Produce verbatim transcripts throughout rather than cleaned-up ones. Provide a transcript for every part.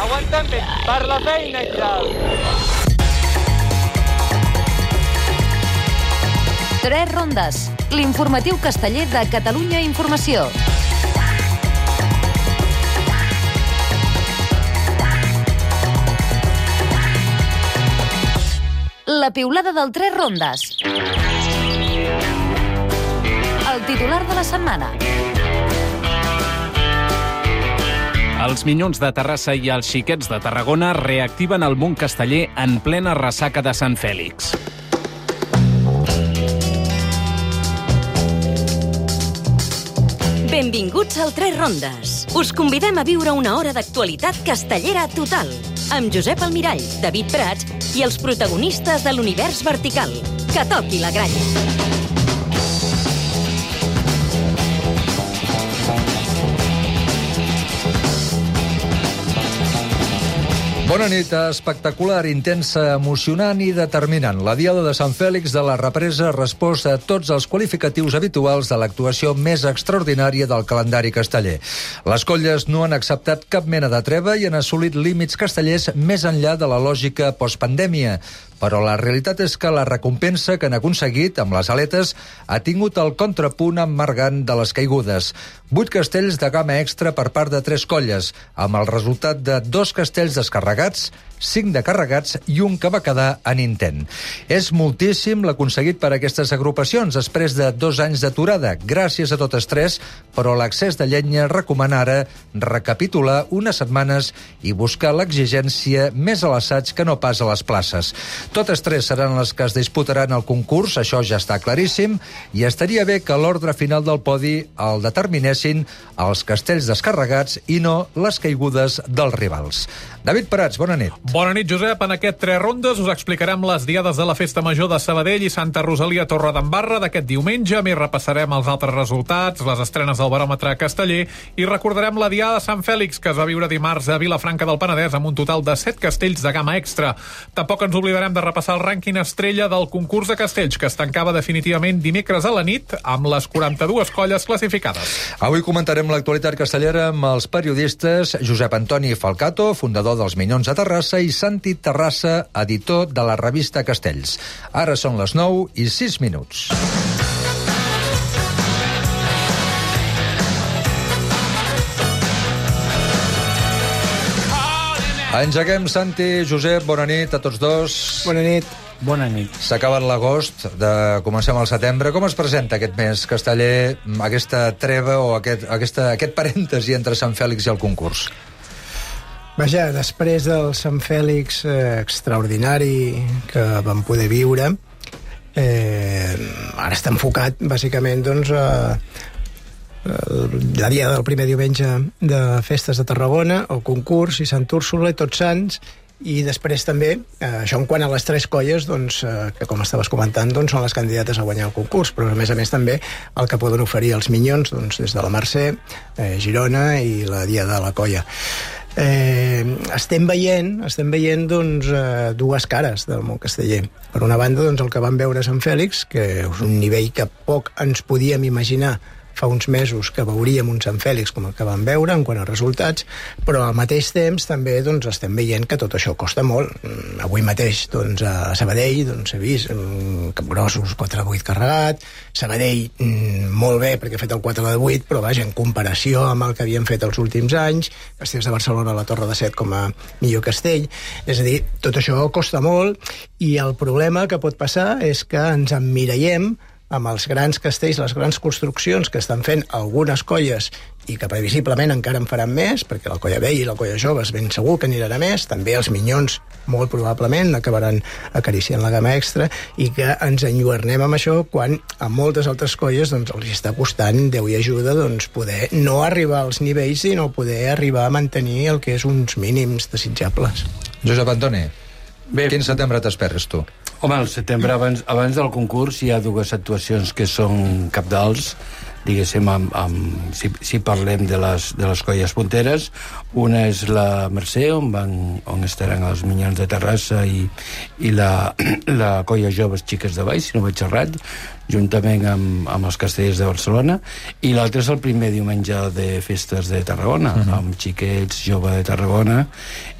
Aguanten bé, per la feina i tal. Tres rondes, l'informatiu casteller de Catalunya Informació. La piulada del Tres Rondes. El titular de la setmana. Els Minyons de Terrassa i els Xiquets de Tarragona reactiven el món casteller en plena ressaca de Sant Fèlix. Benvinguts al Tres Rondes. Us convidem a viure una hora d'actualitat castellera total, amb Josep Almirall, David Prats i els protagonistes de l'univers vertical. Que toqui la gralla. Bona nit, espectacular, intensa, emocionant i determinant. La Diada de Sant Fèlix de la Represa ha respost a tots els qualificatius habituals de l'actuació més extraordinària del calendari casteller. Les colles no han acceptat cap mena de treva i han assolit límits castellers més enllà de la lògica postpandèmia. Però la realitat és que la recompensa que han aconseguit amb les aletes ha tingut el contrapunt emmargant de les caigudes. Vuit castells de gamma extra per part de tres colles, amb el resultat de dos castells descarregats, cinc de carregats i un que va quedar en intent. És moltíssim l'aconseguit per aquestes agrupacions després de dos anys d'aturada, gràcies a totes tres, però l'accés de llenya recomana ara recapitular unes setmanes i buscar l'exigència més a l'assaig que no pas a les places. Totes tres seran les que es disputaran el concurs, això ja està claríssim, i estaria bé que l'ordre final del podi el determinessin els castells descarregats i no les caigudes dels rivals. David Prats, bona nit. Bona nit, Josep. En aquest Tres Rondes us explicarem les diades de la Festa Major de Sabadell i Santa Rosalia Torredembarra d'aquest diumenge. A més, repassarem els altres resultats, les estrenes del baròmetre casteller i recordarem la Diada de Sant Fèlix, que es va viure dimarts a Vilafranca del Penedès amb un total de set castells de gamma extra. Tampoc ens oblidarem de repassar el rànquing estrella del concurs de castells, que es tancava definitivament dimecres a la nit amb les quaranta-dues colles classificades. Avui comentarem l'actualitat castellera amb els periodistes Josep Antoni Falcato, fundador dels Minyons de Terrassa, i Santi Terrassa, editor de la revista Castells. Ara són les nou i sis minuts. Engeguem, Santi, Josep, bona nit a tots dos. Bona nit. Bona nit. S'ha acabat l'agost, de... comencem al setembre. Com es presenta aquest mes casteller, aquesta treva o aquest, aquesta, aquest parèntesi entre Sant Fèlix i el concurs? Vaja, després del Sant Fèlix eh, extraordinari que vam poder viure, eh, ara està enfocat, bàsicament, doncs, a la dia del primer diumenge de Festes de Tarragona, el concurs i Sant Úrsula i Tots Sants, i després també, eh, això en quant a les tres colles, doncs, eh, que com estaves comentant, doncs, són les candidates a guanyar el concurs, però a més a més també el que poden oferir els Minyons, doncs, des de la Mercè, eh, Girona i la Dia de la Colla. Eh, estem veient, estem veient doncs, eh, dues cares del món casteller. Per una banda, doncs, el que vam veure a Sant Fèlix, que és un nivell que poc ens podíem imaginar fa uns mesos que veuríem un Sant Fèlix com el que vam veure en quant a resultats, però al mateix temps també doncs, estem veient que tot això costa molt. Avui mateix doncs, a Sabadell doncs, he vist um, Capgrossos quatre vuit carregat, Sabadell um, molt bé perquè ha fet el quatre de vuit, però vaja, en comparació amb el que havien fet els últims anys, Castells de Barcelona a la Torre de Set com a millor castell, és a dir, tot això costa molt i el problema que pot passar és que ens emmirallem amb els grans castells, les grans construccions que estan fent algunes colles i que previsiblement encara en faran més, perquè la colla vella i la colla joves ben segur que aniran a més, també els Minyons molt probablement acabaran acariciant la gamma extra, i que ens enlluernem amb això quan a moltes altres colles doncs, els està costant, Déu i ajuda, doncs, poder no arribar als nivells, sinó poder arribar a mantenir el que és uns mínims desitjables. Josep Antoni, Bé, quin setembre t'esperes tu? Home, al setembre, abans, abans del concurs, hi ha dues actuacions que són cabdals, diguéssim, amb, amb, si, si parlem de les, de les colles punteres. Una és la Mercè, on, van, on estaran els Minyons de Terrassa i, i la, la colla Joves Xiques de Baix, si no vaig errat, juntament amb, amb els Castellers de Barcelona, i l'altre és el primer diumenge de Festes de Tarragona, uh-huh. amb Xiquets, Jove de Tarragona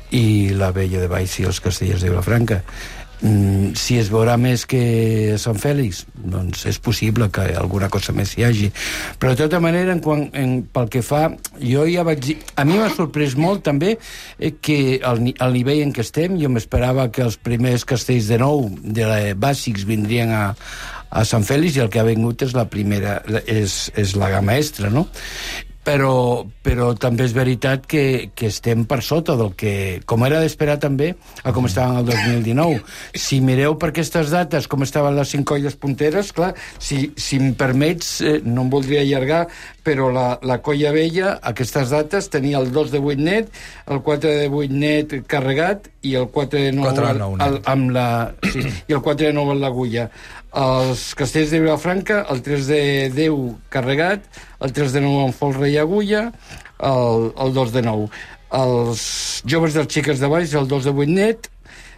i la Vella de Baix i els Castellers de Vilafranca. Mm, si es veurà més que a Sant Fèlix, doncs és possible que alguna cosa més hi hagi, però de tota manera en quan, en, pel que fa, jo ja vaig dir, a mi m'ha sorprès molt també eh, que el, el nivell en què estem, jo m'esperava que els primers castells de nou de la bàsics vindrien a, a Sant Fèlix, i el que ha vingut és la primera, és, és la gamma extra, no? Però, però també és veritat que, que estem per sota del que, com era d'esperar també, a com estàvem el dos mil dinou. Si mireu per aquestes dates com estaven les cinc colles punteres, clar, si, si em permets, eh, no em voldria allargar, però la, la colla vella, a aquestes dates, tenia el dos de vuit net, el quatre de vuit net carregat, i el quatre de nou, quatre de nou al, al, amb la, sí, i el quatre de nou amb l'agulla. Els Castells de Vilafranca, el tres de deu carregat, el tres de nou amb folre i agulla, el, el dos de nou. Els joves dels xiques de baix, el dos de vuit net,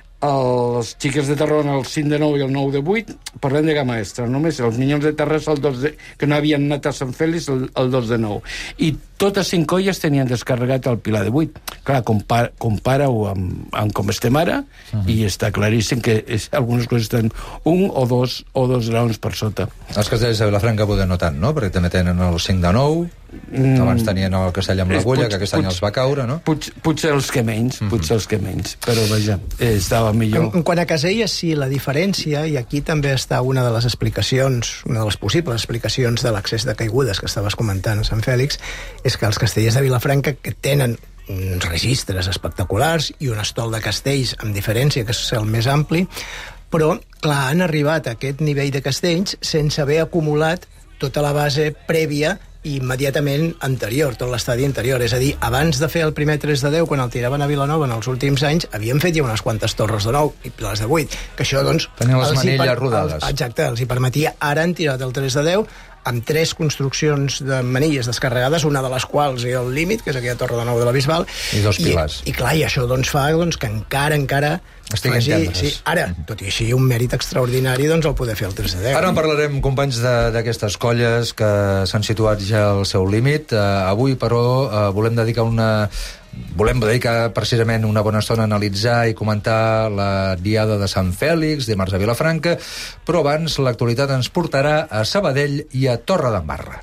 els xiques de Tarragona, el cinc de nou i el nou de vuit, parlem de gamma extra, només els minyons de Terrassa, el dos de, que no havien anat a Sant Fèlix, el, el dos de nou. I totes cinc colles tenien descarregat el pilar de vuit. Clar, compara, compara-ho amb, amb com estem ara, uh -huh. i està claríssim que és, algunes coses estan un o dos o dos graons per sota. Els castells de Vilafranca poden no tant, no? Perquè també tenen el cinc de nou, mm. abans tenien el castell amb l'agulla, que aquest any els va caure, no? Potser, potser els que menys, uh -huh. potser els que menys, però vaja, estava millor. En, en quant a caselles, sí, la diferència, i aquí també està una de les explicacions, una de les possibles explicacions de l'accés de caigudes que estaves comentant a Sant Fèlix, és que els castellers de Vilafranca, que tenen uns registres espectaculars i un estol de castells amb diferència, que és el més ampli, però, clar, han arribat a aquest nivell de castells sense haver acumulat tota la base prèvia i immediatament anterior, tot l'estadi anterior. És a dir, abans de fer el primer tres de deu, quan el tiraven a Vilanova en els últims anys, havien fet ja unes quantes torres de nou i pilars de vuit, que això, doncs... Tenien les manilles rodades. Els, exacte, els hi permetia. Ara han tirat el tres de deu amb tres construccions de manilles descarregades, una de les quals és el límit, que és aquella torre de nou de la Bisbal. I dos pilars. I, i clar, i això doncs, fa doncs, que encara, encara... Estiguin tendres. Sí, ara, tot i així, un mèrit extraordinari, doncs el poder fer el tres de deu. Ara en parlarem, companys, d'aquestes colles que s'han situat ja al seu límit. Uh, avui, però, uh, volem dedicar una... Volem dedicar precisament una bona estona a analitzar i comentar la diada de Sant Fèlix, dimarts a Vilafranca, però abans l'actualitat ens portarà a Sabadell i a Torredembarra.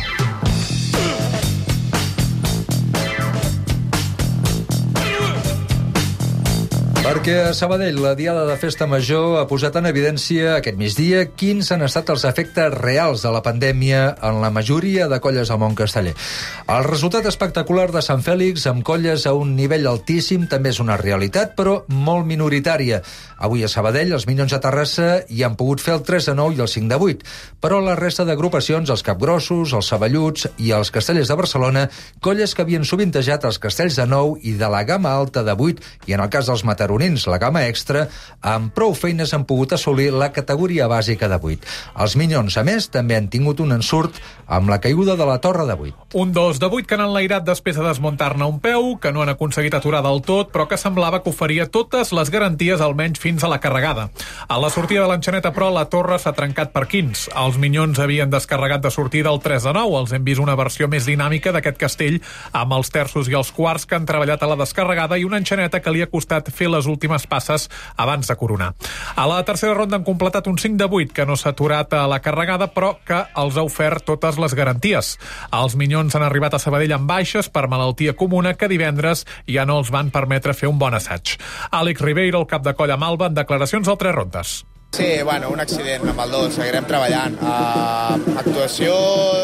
Perquè a Sabadell la diada de Festa Major ha posat en evidència aquest migdia quins han estat els efectes reals de la pandèmia en la majoria de colles al món casteller. El resultat espectacular de Sant Fèlix amb colles a un nivell altíssim també és una realitat, però molt minoritària. Avui a Sabadell els Minyons de Terrassa hi han pogut fer el tres de nou i el cinc de vuit, però la resta d'agrupacions, els Capgrossos, els Saballuts i els Castellers de Barcelona, colles que havien sovintejat els castells de nou i de la gamma alta de vuit, i en el cas dels mataronins, la gamma extra, amb prou feines han pogut assolir la categoria bàsica de vuit. Els Minyons, a més, també han tingut un ensurt amb la caiguda de la torre de vuit. Un dos de vuit que han enlairat després de desmuntar-ne un peu, que no han aconseguit aturar del tot, però que semblava que oferia totes les garanties, almenys fins a la carregada. A la sortida de l'enxaneta, però, la torre s'ha trencat per quins. Els Minyons havien descarregat de sortida el tres de nou. Els hem vist una versió més dinàmica d'aquest castell, amb els terços i els quarts que han treballat a la descarregada i una enxaneta que li ha costat fer les últimes passes abans de coronar. A la tercera ronda han completat un cinc de vuit que no s'ha aturat a la carregada, però que els ha ofert totes les garanties. Els Minyons han arribat a Sabadell amb baixes per malaltia comuna que divendres ja no els van permetre fer un bon assaig. Àlex Ribeiro, el cap de colla Malva, en declaracions al Tres Rondes. Sí, bueno, un accident amb el dos, seguirem treballant. Uh, actuació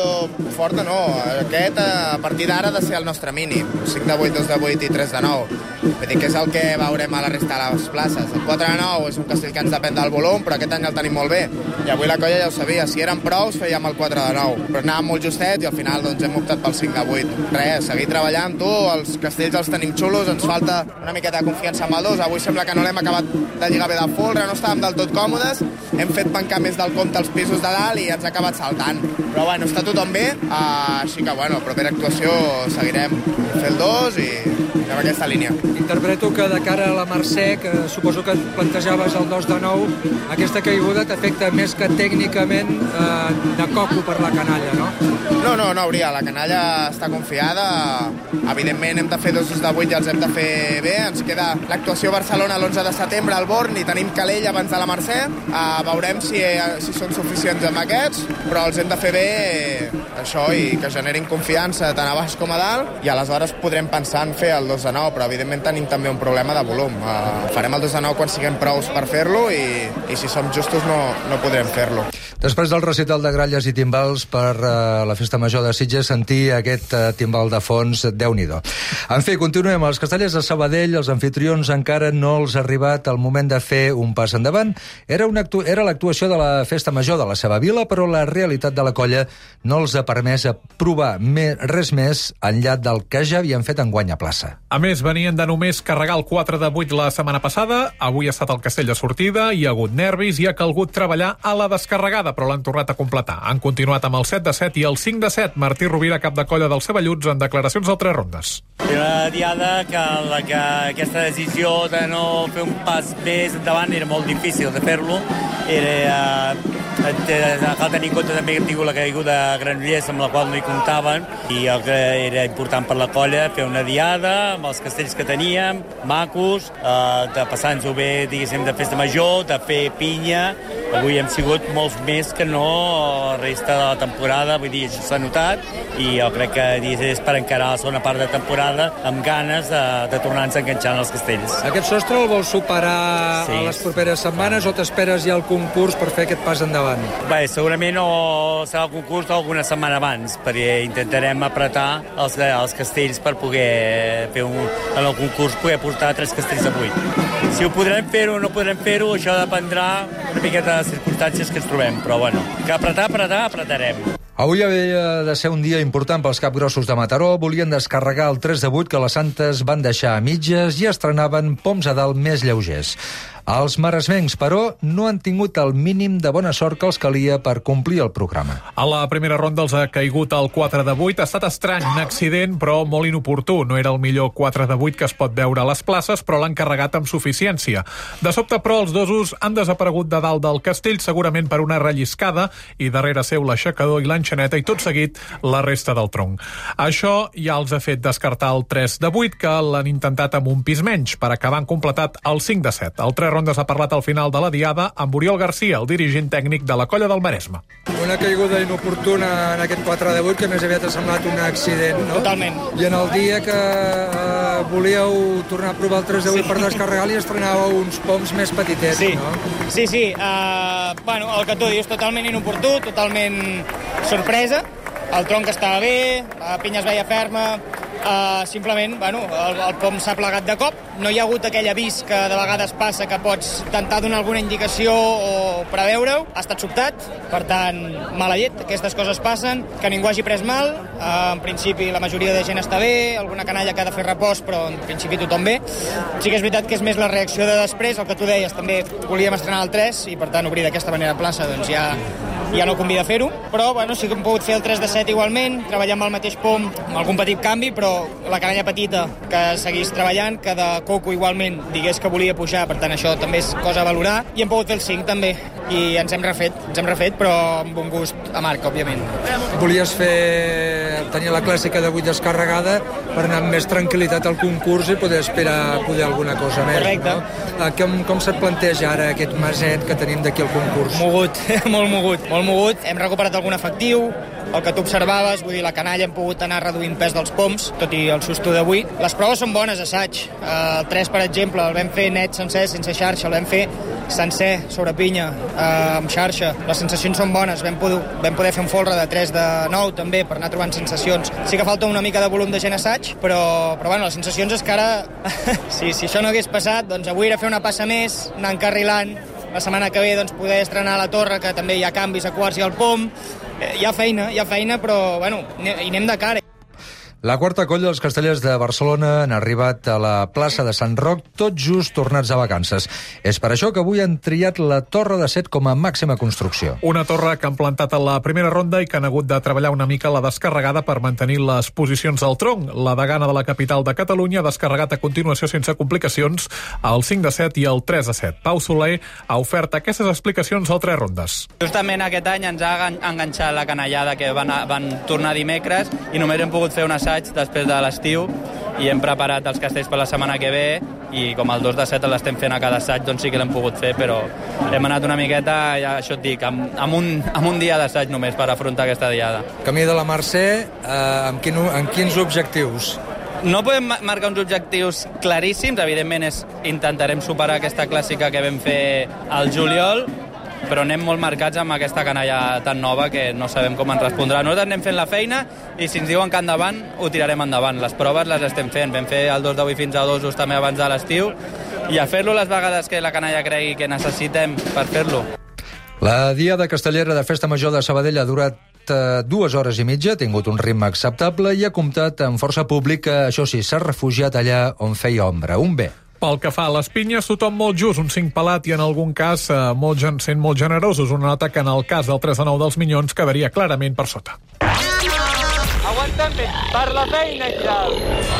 forta no, aquest a partir d'ara ha de ser el nostre mínim, cinc de vuit, dos de vuit i tres de nou. Vull dir que és el que veurem a la resta de les places. El quatre de nou és un castell que ens depèn del volum, però aquest any el tenim molt bé. I avui la colla ja ho sabia, si eren prous fèiem el quatre de nou, però anàvem molt justet i al final doncs, hem optat pel cinc de vuit. Res, seguir treballant, tu, els castells els tenim xulos, ens falta una miqueta de confiança amb el dos. Avui sembla que no l'hem acabat de lligar bé de folre, no estàvem del tot còmodes, hem fet pencar més del compte els pisos de dalt i ens ha acabat saltant. Però bueno, està tothom bé, uh, així que bueno, propera actuació seguirem fer el dos i a per aquesta línia. Interpreto que de cara a la Mercè, que suposo que plantejaves el dos de nou, aquesta caiguda t'afecta més que tècnicament eh, de coco per la canalla, no? No, no, no hauria. La canalla està confiada. Evidentment hem de fer dosos de vuit i els hem de fer bé. Ens queda l'actuació a Barcelona l'onze de setembre al Born i tenim Calell abans de la Mercè. Uh, veurem si, si són suficients amb aquests, però els hem de fer bé això i que generin confiança tant a baix com a dalt i aleshores podrem pensar en fer el dos de nou, però evidentment tenim també un problema de volum. Uh, farem el dos de nou quan siguem prous per fer-lo i, i si som justos no, no podrem fer-lo. Després del recital de gralles i timbals per uh, la Festa Major de Sitges, sentir aquest uh, timbal de fons, Déu-n'hi-do. En fi, continuem. Els castellers de Sabadell, els anfitrions, encara no els ha arribat el moment de fer un pas endavant. Era, una actu era l'actuació de la Festa Major de la seva vila, però la realitat de la colla no els ha permès provar més, res més enllà del que ja havien fet enguany a plaça. A més, venien de només carregar el quatre de vuit la setmana passada, avui ha estat el castell de sortida, hi ha hagut nervis i ha calgut treballar a la descarregada, però l'han tornat a completar. Han continuat amb el set de set i el cinc de set. Martí Rovira, cap de colla dels Ceballuts, en declaracions del Tres Rondes. Una diada que, la, que aquesta decisió de no fer un pas més endavant era molt difícil de fer-lo. Era, eh, cal tenir en compte també que hem tingut la caiguda de Granollers amb la qual no hi comptaven i el que era important per la colla fer una diada amb els castells que teníem, macos, eh, de passar-nos-ho bé, diguéssim, de festa major, de fer pinya. Avui hem sigut molts més que no la resta de la temporada, vull dir, això s'ha notat i jo crec que és per encarar la segona part de temporada amb ganes de, de tornar-nos a enganxar en els castells. Aquest sostre el vols superar sí. a les properes setmanes o t'esperes ja al concurs per fer aquest pas endavant? Bé, segurament o serà el concurs o alguna setmana abans, perquè intentarem apretar els, els castells per poder fer un, en el concurs poder portar tres castells a vuit. Si ho podrem fer o no podrem fer-ho, això dependrà una miqueta de les circumstàncies que ens trobem, però bueno, que apretar, apretar, apretarem. Avui havia de ser un dia important pels capgrossos de Mataró. Volien descarregar el tres de vuit que les Santes van deixar a mitges i estrenaven poms a dalt més lleugers. Els maresmencs, però, no han tingut el mínim de bona sort que els calia per complir el programa. A la primera ronda els ha caigut el quatre de vuit. Ha estat estrany, un accident, però molt inoportú. No era el millor quatre de vuit que es pot veure a les places, però l'han carregat amb suficiència. De sobte, però, els dosos han desaparegut de dalt del castell, segurament per una relliscada, i darrere seu l'aixecador i l'enxaneta, i tot seguit la resta del tronc. Això ja els ha fet descartar el tres de vuit, que l'han intentat amb un pis menys, per acabar han completat el cinc de set. El tres rondes ha parlat al final de la diada amb Oriol Garcia, el dirigent tècnic de la colla del Maresme. Una caiguda inoportuna en aquest quatre de vuit que més aviat ha semblat un accident, no? Totalment. I en el dia que eh, volíeu tornar a provar el tres de vuit sí. per descarregar-li estrenàveu uns poms més petitets, sí. no? Sí, sí. Uh, bueno, el que tu dius, totalment inoportú, totalment sorpresa. El tronc estava bé, la pinya es veia ferma, uh, simplement, bueno, el, el pom s'ha plegat de cop. No hi ha hagut aquell avís que de vegades passa que pots intentar donar alguna indicació o preveure-ho. Ha estat sobtat, per tant, mala llet, aquestes coses passen, que ningú hagi pres mal. Uh, en principi la majoria de gent està bé, alguna canalla que ha de fer repòs, però en principi tothom bé. Sí que és veritat que és més la reacció de després, el que tu deies, també volíem estrenar el tres i per tant obrir d'aquesta manera plaça, doncs ja ja no convida a fer-ho, però bueno, sí que hem pogut fer el tres de set igualment, treballar amb el mateix pom, amb algun petit canvi, però la canalla petita que seguís treballant, que de coco igualment digués que volia pujar, per tant això també és cosa a valorar, i hem pogut fer el cinc també, i ens hem refet, ens hem refet, però amb un gust amarg, òbviament. Volies fer tenir la clàssica de vuit descarregada per anar amb més tranquil·litat al concurs i poder aspirar a poder alguna cosa més, correcte. No? Com, com se't planteja ara aquest maset que tenim d'aquí al concurs? Mogut, molt mogut, molt mogut. Hem recuperat algun efectiu, el que tu observaves, vull dir, la canalla hem pogut anar reduint pes dels poms, tot i el susto d'avui. Les proves són bones, assaig. El tres, per exemple, el vam fer net sencer, sense xarxa, el vam fer sencer, sobre pinya, eh, amb xarxa. Les sensacions són bones, vam poder, vam poder fer un folre de tres de nou també, per anar trobant sensacions. Sí que falta una mica de volum de gent assaig, però, però bueno, les sensacions és que ara, si, si això no hagués passat, doncs avui era fer una passa més, anar encarrilant, la setmana que ve doncs, poder estrenar a la torre, que també hi ha canvis a quarts i al pom. Hi ha feina, hi ha feina, però bueno, hi anem de cara. La quarta colla dels castellers de Barcelona han arribat a la plaça de Sant Roc tot just tornats a vacances. És per això que avui han triat la Torre de Set com a màxima construcció. Una torre que han plantat a la primera ronda i que han hagut de treballar una mica la descarregada per mantenir les posicions del tronc. La degana de la capital de Catalunya ha descarregat a continuació sense complicacions el cinc de set i el tres de set. Pau Soler ha ofert aquestes explicacions al Tres Rondes. Justament aquest any ens ha enganxat la canallada que van, a, van tornar dimecres i només hem pogut fer un assaig després de l'estiu i hem preparat els castells per la setmana que ve i com el dos de set l'estem fent a cada assaig, doncs sí que l'hem pogut fer, però hem anat una miqueta, ja això et dic, amb, amb, un, amb un dia d'assaig només per afrontar aquesta diada. Camí de la Mercè, eh, amb, quin, amb quins objectius? No podem marcar uns objectius claríssims, evidentment és, intentarem superar aquesta clàssica que vam fer al juliol, però anem molt marcats amb aquesta canalla tan nova que no sabem com ens respondrà. Nosaltres anem fent la feina i si ens diuen que endavant, ho tirarem endavant. Les proves les estem fent. Vam fer el dos d'avui fins a dosos també abans de l'estiu i a fer-lo les vegades que la canalla cregui que necessitem per fer-lo. La Diada Castellera de Festa Major de Sabadell ha durat dues hores i mitja, ha tingut un ritme acceptable i ha comptat amb força públic que, això sí, s'ha refugiat allà on feia ombra. Un bé. Pel que fa a les pinyes, tothom molt just, un cinc pelat i en algun cas eh, molt, sent molt generosos. Una nota que en el cas del tres de nou dels Minyons quedaria clarament per sota. Aguantem bé, per la feina i tal.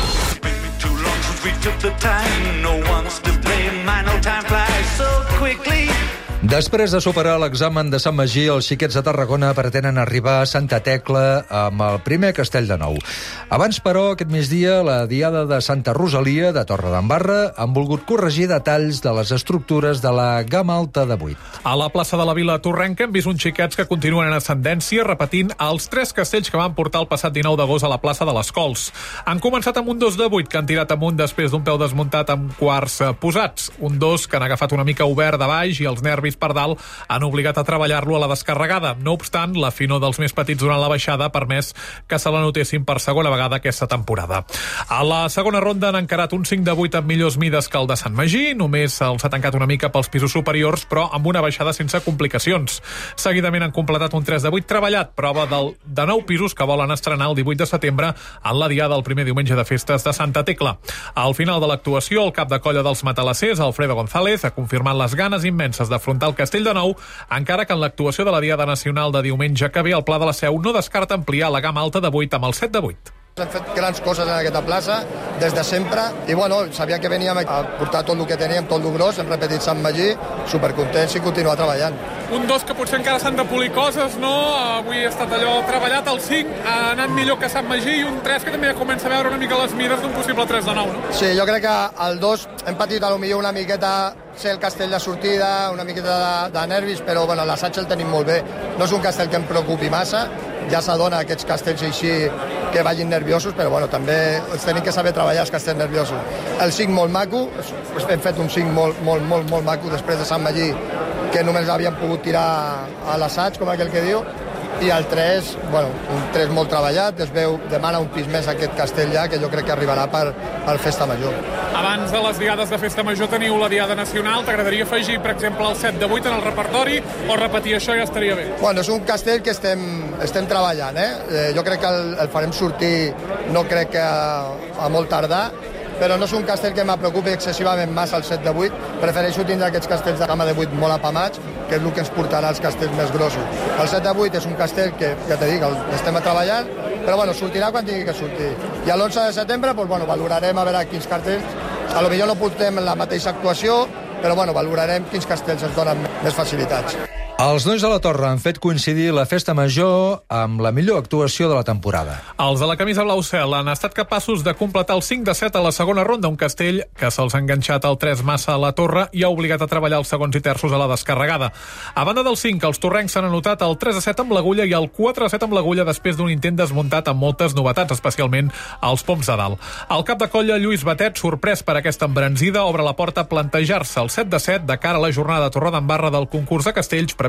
Després de superar l'examen de Sant Magí, els xiquets de Tarragona pretenen arribar a Santa Tecla amb el primer castell de nou. Abans, però, aquest migdia, la Diada de Santa Rosalia de Torredembarra han volgut corregir detalls de les estructures de la gamma alta de vuit. A la plaça de la Vila Torrenca hem vist uns xiquets que continuen en ascendència, repetint els tres castells que van portar el passat dinou d'agost a la plaça de les Cols. Han començat amb un dos de vuit que han tirat amunt després d'un peu desmuntat amb quarts posats. Un dos que han agafat una mica obert de baix i els nervis per dalt han obligat a treballar-lo a la descarregada. No obstant, la finor dels més petits durant la baixada ha permès que se l'anotessin per segona vegada aquesta temporada. A la segona ronda han encarat un cinc de vuit amb millors mides que el de Sant Magí, només se'ls ha tancat una mica pels pisos superiors, però amb una baixada sense complicacions. Seguidament han completat un tres de vuit treballat, prova del, de nou pisos que volen estrenar el divuit de setembre en la diada del primer diumenge de festes de Santa Tecla. Al final de l'actuació, el cap de colla dels matalassers, Alfredo González, ha confirmat les ganes immenses d'afrontar el castell de nou, encara que en l'actuació de la Diada Nacional de diumenge que ve al Pla de la Seu no descarta ampliar la gamma alta de vuit amb el set de vuit. Hem fet grans coses en aquesta plaça des de sempre i bueno, sabia que veníem a portar tot el que teníem, tot el gros, hem repetit Sant Magí, supercontents i continuar treballant. Un dos que potser encara s'han de polir coses, no? Avui ha estat allò treballat, el cinc ha anat millor que Sant Magí i un tres que també ja comença a veure una mica les mires d'un possible tres de nou, no? Sí, jo crec que el dos hem patit a lo millor una miqueta ser el castell de sortida, una miqueta de, de nervis, però bueno, l'assaig el tenim molt bé. No és un castell que em preocupi massa, ja s'adona aquests castells així que vagin nerviosos, però bueno, també els tenim que saber treballar els castells nerviosos. El cinc molt maco, hem fet un cinc molt, molt, molt, molt maco després de Sant Magí, que només l'havíem pogut tirar a l'assaig, com aquell que diu, i el tres, bueno, un tres molt treballat, es veu, demana un pis més aquest castell ja, que jo crec que arribarà per, per Festa Major. Abans de les diades de Festa Major teniu la Diada Nacional, t'agradaria afegir, per exemple, el set de vuit en el repertori o repetir això ja estaria bé? Bueno, és un castell que estem, estem treballant, eh? eh? Jo crec que el, el farem sortir, no crec que a, a molt tardar, però no és un castell que me preocupi excessivament massa el set de vuit. Prefereixo tindre aquests castells de gamma de vuit molt apamats, que és el que ens portarà els castells més grossos. El set de vuit és un castell que, ja te dic, estem treballant, però bueno, sortirà quan tingui que sortir. I l'onze de setembre, doncs, bueno, valorarem a veure quins castells. A lo millor no portem la mateixa actuació, però bueno, valorarem quins castells ens donen més facilitats. Els nois de la Torre han fet coincidir la Festa Major amb la millor actuació de la temporada. Els de la camisa blau cel han estat capaços de completar el cinc de set a la segona ronda, un castell que se'ls ha enganxat el tres massa a la torre i ha obligat a treballar els segons i terços a la descarregada. A banda del cinc, els torrencs s'han anotat el tres de set amb l'agulla i el quatre de set amb l'agulla després d'un intent desmuntat amb moltes novetats, especialment als poms de dalt. El cap de colla, Lluís Batet, sorprès per aquesta embranzida, obre la porta a plantejar-se el set de set de cara a la jornada de Torredembarra del concurs de castells previst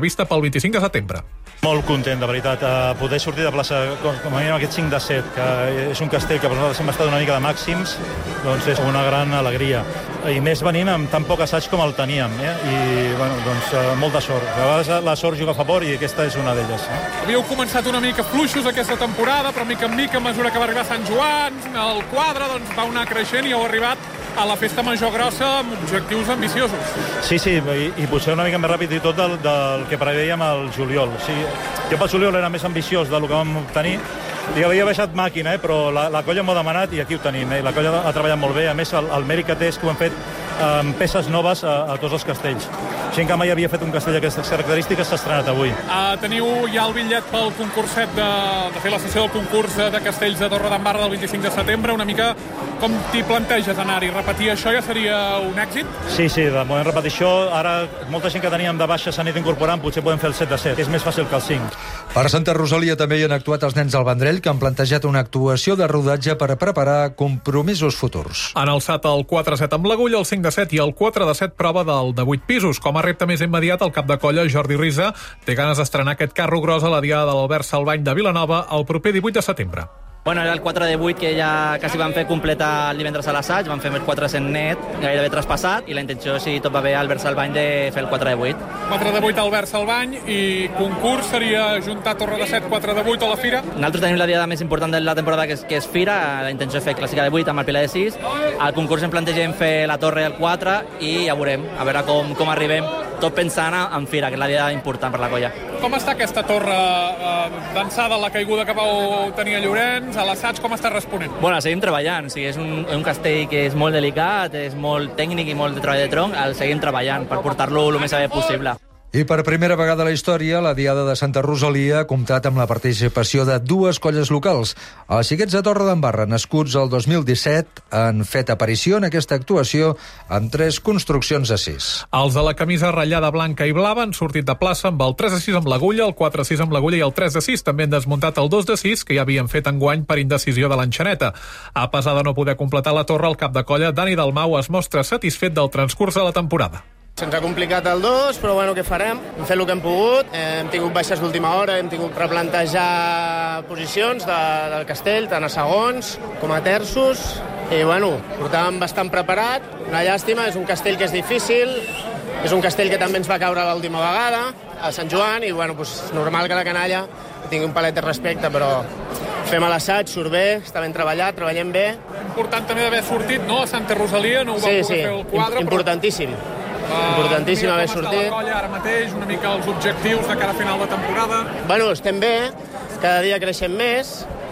prevista pel vint-i-cinc de setembre. Molt content, de veritat, a poder sortir de plaça com, com a mínim aquest cinc de set, que és un castell que per nosaltres sempre ha estat una mica de màxims, doncs és una gran alegria. I més venint amb tan poc assaig com el teníem, eh? I bueno, doncs molta sort. A vegades la sort juga a favor i aquesta és una d'elles. Eh? Havíeu començat una mica fluixos aquesta temporada, però mica en mica, a mesura que va arribar Sant Joan, el quadre doncs, va anar creixent i heu arribat a la festa major grossa amb objectius ambiciosos. Sí, sí, i, i potser una mica més ràpid i tot del, del que preveiem al juliol. O sigui, jo pel juliol era més ambiciós del que vam obtenir. I havia baixat màquina, eh, però la, la colla m'ho ha demanat i aquí ho tenim. Eh? La colla ha treballat molt bé. A més, el, el mèrit que té és que ho hem fet amb peces noves a, a tots els castells. Gent que mai havia fet un castell d'aquestes característiques s'ha estrenat avui. Uh, teniu ja el bitllet pel concurset de, de fer la sessió del concurs de castells de Torredembarra del vint-i-cinc de setembre. Una mica com t'hi planteges anar-hi? Repetir això ja seria un èxit? Sí, sí, de moment repetir això. Ara molta gent que teníem de baixa s'ha anat incorporant, potser podem fer el set de set, que és més fàcil que el cinc. Per Santa Rosalia també hi han actuat els nens del Vendrell, que han plantejat una actuació de rodatge per a preparar compromisos futurs. Han alçat el quatre set amb l'agulla, el cinc de set i el quatre de set prova del de vuit pisos. Com a repte més immediat, el cap de colla, Jordi Risa, té ganes d'estrenar aquest carro gros a la diada de l'Albert Salvany de Vilanova el proper divuit de setembre. Bueno, era el quatre de vuit que ja quasi vam fer completar el divendres a l'assaig, vam fer el quatre cent net, gairebé traspassat, i la intenció, si tot va bé, Albert Salvany, de fer el quatre de vuit. quatre de vuit Albert Salvany, i concurs seria juntar Torre de set, quatre de vuit a la Fira? Nosaltres tenim la diada més important de la temporada, que és, que és Fira, la intenció és fer clàssica de vuit amb el Pilar de sis. Al concurs em plantegem fer la Torre al quatre i ja veurem, a veure com, com arribem, tot pensant en Fira, que és la diada important per la colla. Com està aquesta torre eh, d'ençada, la caiguda que vau tenir a Llorenç? A l'assaig com està responent? Bueno, seguim treballant, o sigui, és un, un castell que és molt delicat, és molt tècnic i molt de treball de tronc, el seguim treballant per portar-lo el més bé possible. I per primera vegada a la història, la Diada de Santa Rosalia ha comptat amb la participació de dues colles locals. Els Xiquets de Torredembarra, nascuts el dos mil disset, han fet aparició en aquesta actuació amb tres construccions de sis. Els de la camisa ratllada blanca i blava han sortit de plaça amb el tres de sis amb l'agulla, el quatre de sis amb l'agulla i el tres de sis. També han desmuntat el dos de sis, que ja havien fet enguany per indecisió de l'enxaneta. A pesar de no poder completar la torre, el cap de colla, Dani Dalmau, es mostra satisfet del transcurs de la temporada. Se'ns ha complicat el dos, però bueno, què farem? Hem fet el que hem pogut, eh, hem tingut baixes d'última hora, hem tingut que replantejar posicions de, del castell, tant a segons com a terços, i bueno, portàvem bastant preparat. Una llàstima, és un castell que és difícil, és un castell que també ens va caure l'última vegada, a Sant Joan, i bueno, pues, normal que la canalla tingui un palet de respecte, però fem l'assaig, surt bé, està ben treballat, treballem bé. Important també d'haver sortit, no?, a Santa Rosalia, no ho sí, vam poder sí, fer el quadre, importantíssim. però... Importantíssim uh, haver sortit. Com està la colla ara mateix, una mica els objectius de cara a final de temporada? Bueno, estem bé, cada dia creixem més,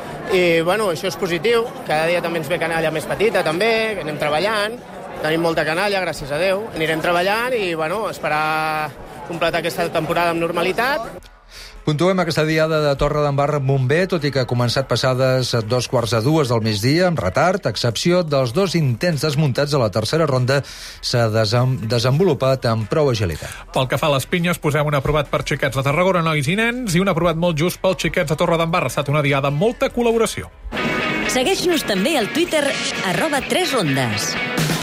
i bueno, això és positiu. Cada dia també ens ve canalla més petita, també, que anem treballant. Tenim molta canalla, gràcies a Déu. Anirem treballant i, bueno, esperar completar aquesta temporada amb normalitat. Puntuem aquesta diada de Torredembarra amb un bé, tot i que ha començat passades dos quarts de dues del migdia, amb retard, a excepció dels dos intents desmuntats a la tercera ronda, s'ha desem desenvolupat amb prou agilitat. Pel que fa a les pinyes, posem un aprovat per xiquets de Tarragona, nois i nens, i un aprovat molt just pels xiquets de Torredembarra. Ha estat una diada amb molta col·laboració. Segueix-nos també al Twitter, arroba tres rondes.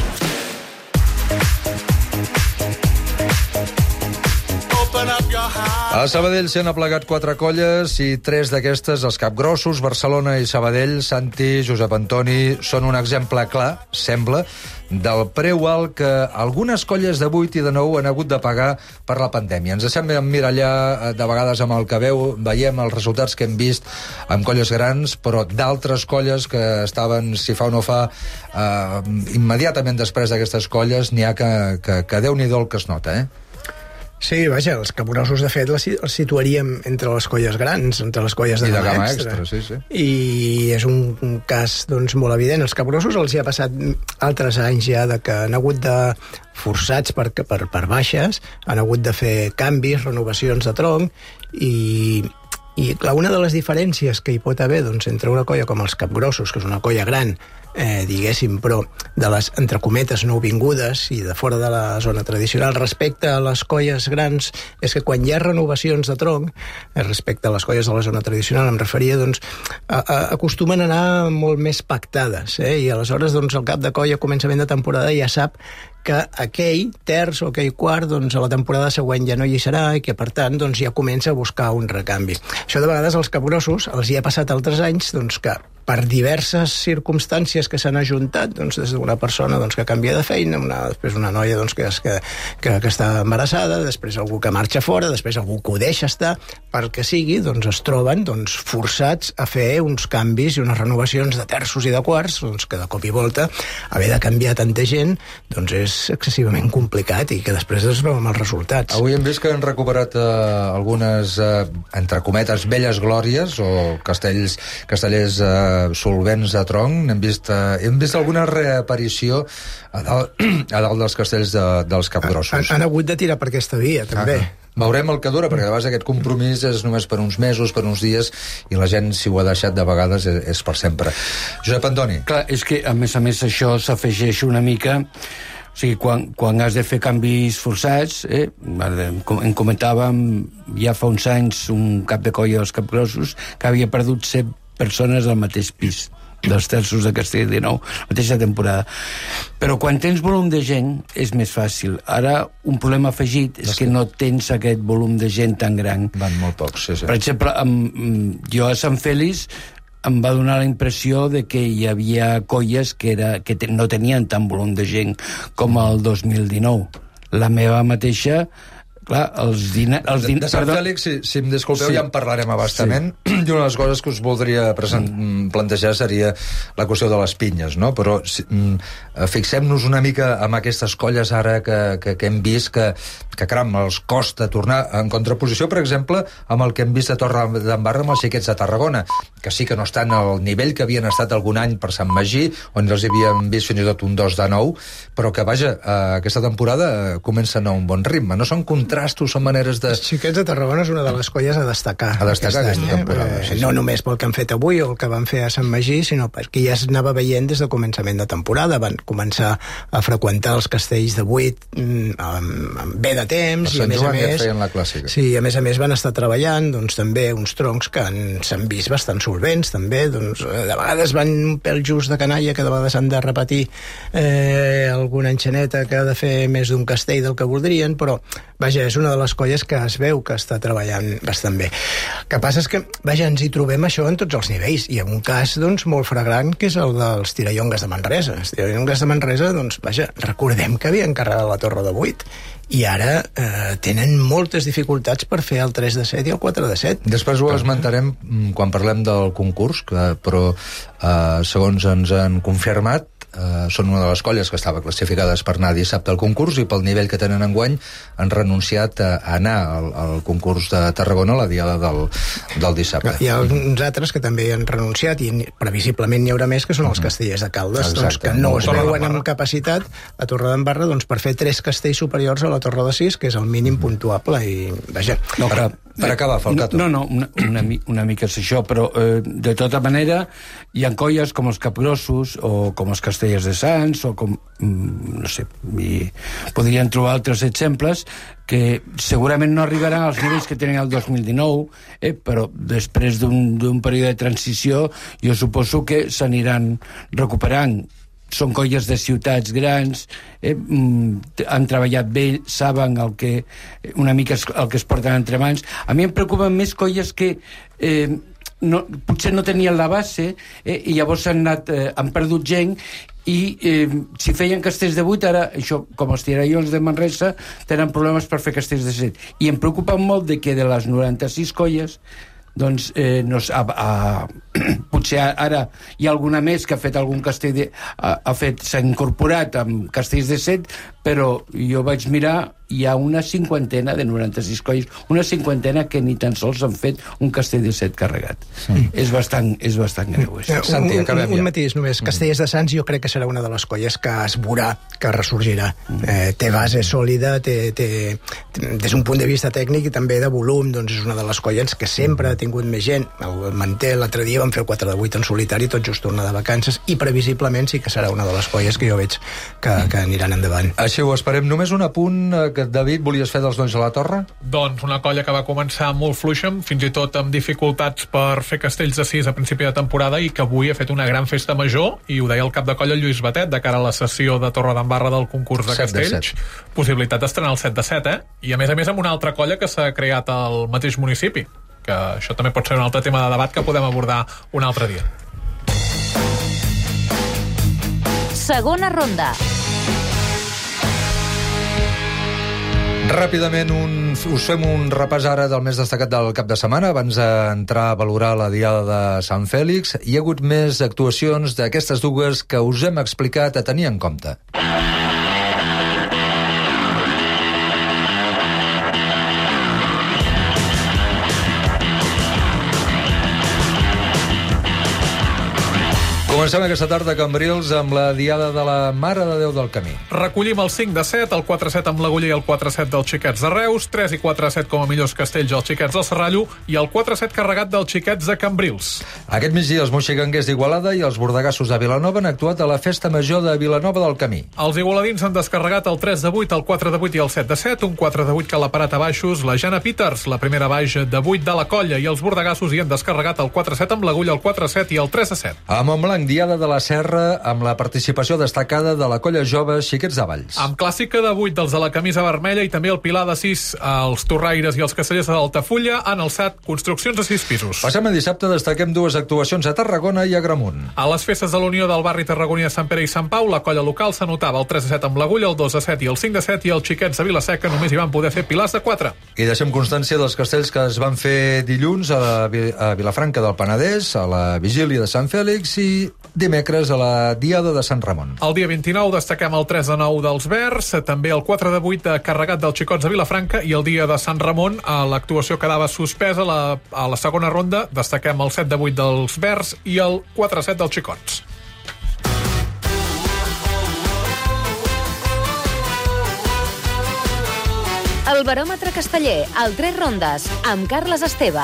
A Sabadell s'han aplegat quatre colles i tres d'aquestes, els capgrossos, Barcelona i Sabadell, Santi, Josep Antoni, són un exemple clar, sembla, del preu alt que algunes colles de vuit i de nou han hagut de pagar per la pandèmia. Ens sembla emmirallar de vegades amb el que veu, veiem els resultats que hem vist amb colles grans, però d'altres colles que estaven, si fa o no fa, eh, immediatament després d'aquestes colles, n'hi ha que, que, que Déu-n'hi-do el que es nota, eh? Sí, vaja, els capgrossos, de fet, els situaríem entre les colles grans, entre les colles de, I de gamma, gamma extra. extra sí, sí. I és un, un cas doncs, molt evident. Els capgrossos els hi ha passat altres anys ja de que han hagut de, forçats per, per, per baixes, han hagut de fer canvis, renovacions de tronc, i... I clar, una de les diferències que hi pot haver doncs, entre una colla com els capgrossos, que és una colla gran, eh, diguéssim, però de les, entre cometes, nouvingudes i de fora de la zona tradicional, respecte a les colles grans, és que quan hi ha renovacions de tronc, eh, respecte a les colles de la zona tradicional, em referia, doncs, a, a, acostumen a anar molt més pactades, eh? I aleshores doncs, el cap de colla a començament de temporada ja sap que aquell terç o aquell quart doncs, a la temporada següent ja no hi serà i que, per tant, doncs, ja comença a buscar un recanvi. Això de vegades als capgrossos els hi ha passat altres anys doncs, que per diverses circumstàncies que s'han ajuntat, doncs, des d'una persona doncs, que canvia de feina, una, després una noia doncs, que, que, que, que està embarassada, després algú que marxa fora, després algú que ho deixa estar, perquè sigui, doncs, es troben doncs, forçats a fer uns canvis i unes renovacions de terços i de quarts, doncs, que de cop i volta haver de canviar tanta gent doncs, és excessivament complicat i que després es veuen els resultats. Avui hem vist que han recuperat eh, algunes, eh, entre cometes, velles glòries o castells, castellers eh, solvents de tronc. Hem vist, eh, hem vist alguna reaparició a dalt, a dalt dels castells de, dels capgrossos. Han, han hagut de tirar per aquesta via, també. Ah, veurem el que dura, perquè de vegades aquest compromís és només per uns mesos, per uns dies, i la gent, si ho ha deixat de vegades, és, és per sempre. Josep Antoni. Clar, és que, a més a més, això s'afegeix una mica... O sigui, quan, quan has de fer canvis forçats, eh, en comentàvem ja fa uns anys un cap de colla dels capgrossos que havia perdut set persones al mateix pis dels terços de Castell dinou, la mateixa temporada. Però quan tens volum de gent és més fàcil. Ara, un problema afegit és que no tens aquest volum de gent tan gran. Van molt pocs, sí, sí. Per exemple, amb, jo a Sant Fèlix em va donar la impressió de que hi havia colles que, era, que te, no tenien tant volum de gent com el dos mil dinou. La meva mateixa, clar, els diners... Els din... De, de Sant perdó. Fèlix, si, si em disculpeu, sí. Ja en parlarem abastament. Sí. I una de les coses que us voldria present, mm. plantejar seria la qüestió de les pinyes, no? Però si, mm, fixem-nos una mica amb aquestes colles ara que, que, que hem vist que, que caram, els costa tornar en contraposició, per exemple, amb el que hem vist a Torredembarra amb els xiquets de Tarragona, que sí que no estan al nivell que havien estat algun any per Sant Magí, on els havíem vist fins i tot un dos de nou, però que, vaja, aquesta temporada comencen a un bon ritme. No són contrastos, són maneres de... Els xiquets de Tarragona és una de les colles a destacar. A destacar aquesta any, temporada. Eh? Sí, sí. No només pel que han fet avui o el que van fer a Sant Magí, sinó perquè ja es anava veient des del començament de temporada. Van començar a freqüentar els castells de vuit amb, amb bé de temps, i a més a més... feien la clàssica. Sí, a més a més van estar treballant doncs, també uns troncs que s'han vist bastant solvents, també. Doncs, de vegades van un pèl just de canalla, que de vegades han de repetir eh, alguna enxaneta que ha de fer més d'un castell del que voldrien, però, vaja, és una de les colles que es veu que està treballant bastant bé. El que passa és que, vaja, ens hi trobem això en tots els nivells, i en un cas, doncs, molt fragrant, que és el dels tirallongues de Manresa. Els tirallongues de Manresa, doncs, vaja, recordem que havien carregat la Torre de vuit, i ara eh, tenen moltes dificultats per fer el tres de set i el quatre de set. Després ho esmentarem quan parlem del concurs, que, però eh, segons ens han confirmat, Uh, són una de les colles que estava classificades per anar dissabte al concurs, i pel nivell que tenen enguany han renunciat a anar al, al concurs de Tarragona la diada del, del dissabte. Hi ha uns altres que també han renunciat, i previsiblement n'hi haurà més, que són els castellers de Caldes, doncs, que no es veuen amb capacitat a Torredembarra doncs, per fer tres castells superiors a la Torre de sis, que és el mínim puntuable, i vaja... No, per, per acabar, Falcato. No, no, una, una, una mica és això, però eh, de tota manera hi ha colles com els capgrossos o com els castellers de Sants, o com, no sé, i podrien trobar altres exemples que segurament no arribaran als nivells que tenen el dos mil dinou, eh, però després d'un període de transició jo suposo que s'aniran recuperant. Són colles de ciutats grans, eh, han treballat bé, saben el que, una mica el que es porten entre mans. A mi em preocupen més colles que eh, no, potser no tenien la base, eh, i llavors han, anat, eh, han perdut gent, i eh, si feien castells de vuit, ara, això, com els tirallons de Manresa, tenen problemes per fer castells de set. I em preocupa molt de que de les noranta-sis colles, doncs, eh, no, a, a, potser ara hi ha alguna més que ha fet algun castell de, ha, ha fet, s'ha incorporat amb castells de set, però jo vaig mirar, hi ha una cinquantena de noranta-sis colles, una cinquantena que ni tan sols han fet un castell de set carregat. Sí. És bastant, és bastant greu. Un, Santi, un, un, un matís només. Castellers de Sants jo crec que serà una de les colles que es veurà, que ressorgirà. Eh, té base sòlida, té, té, des d'un punt de vista tècnic i també de volum, doncs és una de les colles que sempre ha tingut més gent. El manté, l'altre dia van fer el quatre de vuit en solitari, tot just tornar de vacances, i previsiblement sí que serà una de les colles que jo veig que, que aniran endavant. Així ho esperem. Només un apunt que, David, volies fer dels Nois a la Torre? Doncs una colla que va començar molt fluixa, fins i tot amb dificultats per fer castells de sis a principi de temporada, i que avui ha fet una gran festa major, i ho deia el cap de colla Lluís Batet, de cara a la sessió de Torredembarra del concurs de castells. Possibilitat d'estrenar el set de set, eh? I a més a més amb una altra colla que s'ha creat al mateix municipi, que això també pot ser un altre tema de debat que podem abordar un altre dia. Segona ronda. Ràpidament un, us fem un repàs ara del més destacat del cap de setmana abans d'entrar a valorar la Diada de Sant Fèlix. Hi ha hagut més actuacions d'aquestes dues que us hem explicat a tenir en compte. Comencem aquesta tarda a Cambrils amb la Diada de la Mare de Déu del Camí. Recollim el cinc de set, el quatre set amb l'Agulla i el quatre set dels Xiquets de Reus, tres i quatre set com a millors castells els Xiquets del Serrallo i el quatre set carregat dels Xiquets de Cambrils. Aquest migdia els moixiganguers d'Igualada i els bordegassos de Vilanova han actuat a la Festa Major de Vilanova del Camí. Els igualadins han descarregat el tres de vuit, el quatre de vuit i el set de set, un quatre de vuit que l'ha parat a baixos la Jana Peters, la primera baix de vuit de la colla, i els bordegassos hi han descarregat el quatre set amb l'Agulla, el quatre set i el tres a set. A Montblanc, Diada de la Serra amb la participació destacada de la colla jove Xiquets de Valls. Amb clàssica de vuit dels de la camisa vermella i també el pilar de sis, els torraires i els castellers d'Altafulla han alçat construccions de sis pisos. Passem a dissabte, destaquem dues actuacions a Tarragona i a Gramunt. A les festes de l'Unió del barri tarragoní de Sant Pere i Sant Pau, la colla local s'anotava el tres a set amb l'Agulla, el dos a set i el cinc a set, i els Xiquets de Vilaseca només hi van poder fer pilars de quatre. I deixem constància dels castells que es van fer dilluns a, la, a Vilafranca del Penedès, a la vigília de Sant Fèlix, i dimecres a la Diada de Sant Ramon. El dia vint-i-nou destaquem el tres de nou dels Verds, també el quatre de vuit carregat dels Xicots de Vilafranca, i el dia de Sant Ramon a l'actuació quedava suspesa a la, a la segona ronda, destaquem el set de vuit dels Verds i el quatre a set dels Xicots. El baròmetre casteller, al Tres Rondes, amb Carles Esteve.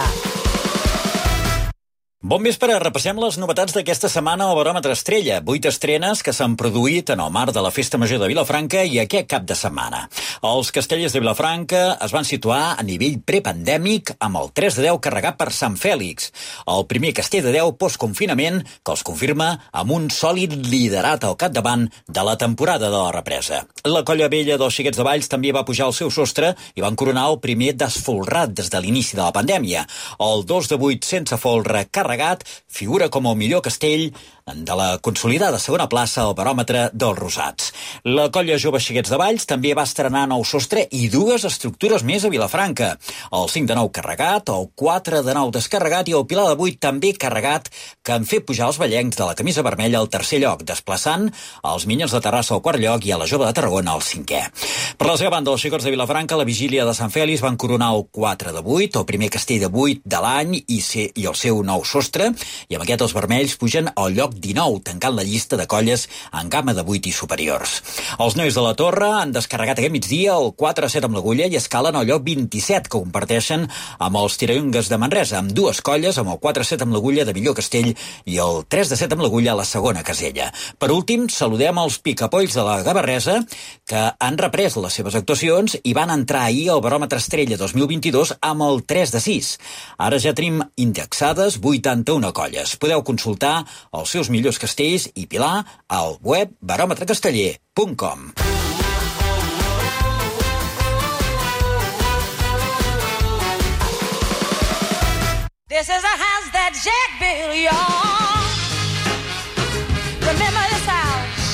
Bon vespre, repassem les novetats d'aquesta setmana al baròmetre Estrella. Vuit estrenes que s'han produït en el marc de la Festa Major de Vilafranca i aquest cap de setmana. Els castellers de Vilafranca es van situar a nivell prepandèmic amb el tres de deu carregat per Sant Fèlix. El primer castell de deu postconfinament que els confirma amb un sòlid liderat al capdavant de la temporada de la represa. La colla vella dels Xiquets de Valls també va pujar al seu sostre i van coronar el primer desfolrat des de l'inici de la pandèmia. El dos de vuit sense folre carregat figura com el millor castell de la consolidada segona plaça al baròmetre dels Rosats. La colla jove Xiquets de Valls també va estrenar nou sostre i dues estructures més a Vilafranca. El cinc de nou carregat, el quatre de nou descarregat i el pilar de vuit també carregat, que han fet pujar els ballencs de la camisa vermella al tercer lloc, desplaçant els Minyons de Terrassa al quart lloc i a la jove de Tarragona al cinquè. Per la seva banda, els Xicots de Vilafranca, a la vigília de Sant Fèlix, van coronar el quatre de vuit, el primer castell de vuit de l'any i, i el seu nou sostre, i amb aquest els vermells pugen al lloc dinou, tancant la llista de colles en gamma de vuit i superiors. Els nois de la Torre han descarregat aquest migdia el quatre a set amb l'Agulla i escalen al lloc vint-i-set, que comparteixen amb els Tirallongues de Manresa, amb dues colles, amb el quatre a set amb l'Agulla de millor castell i el tres de set amb l'Agulla a la segona casella. Per últim, saludem els picapolls de la Gavarresa, que han reprès les seves actuacions i van entrar ahir al baròmetre Estrella dos mil vint-i-dos amb el tres de sis. Ara ja tenim indexades vuitanta-una colles. Podeu consultar els seus millors castells i pilar al web baròmetre casteller punt com. This is a house that Jack built, y'all. Remember this house.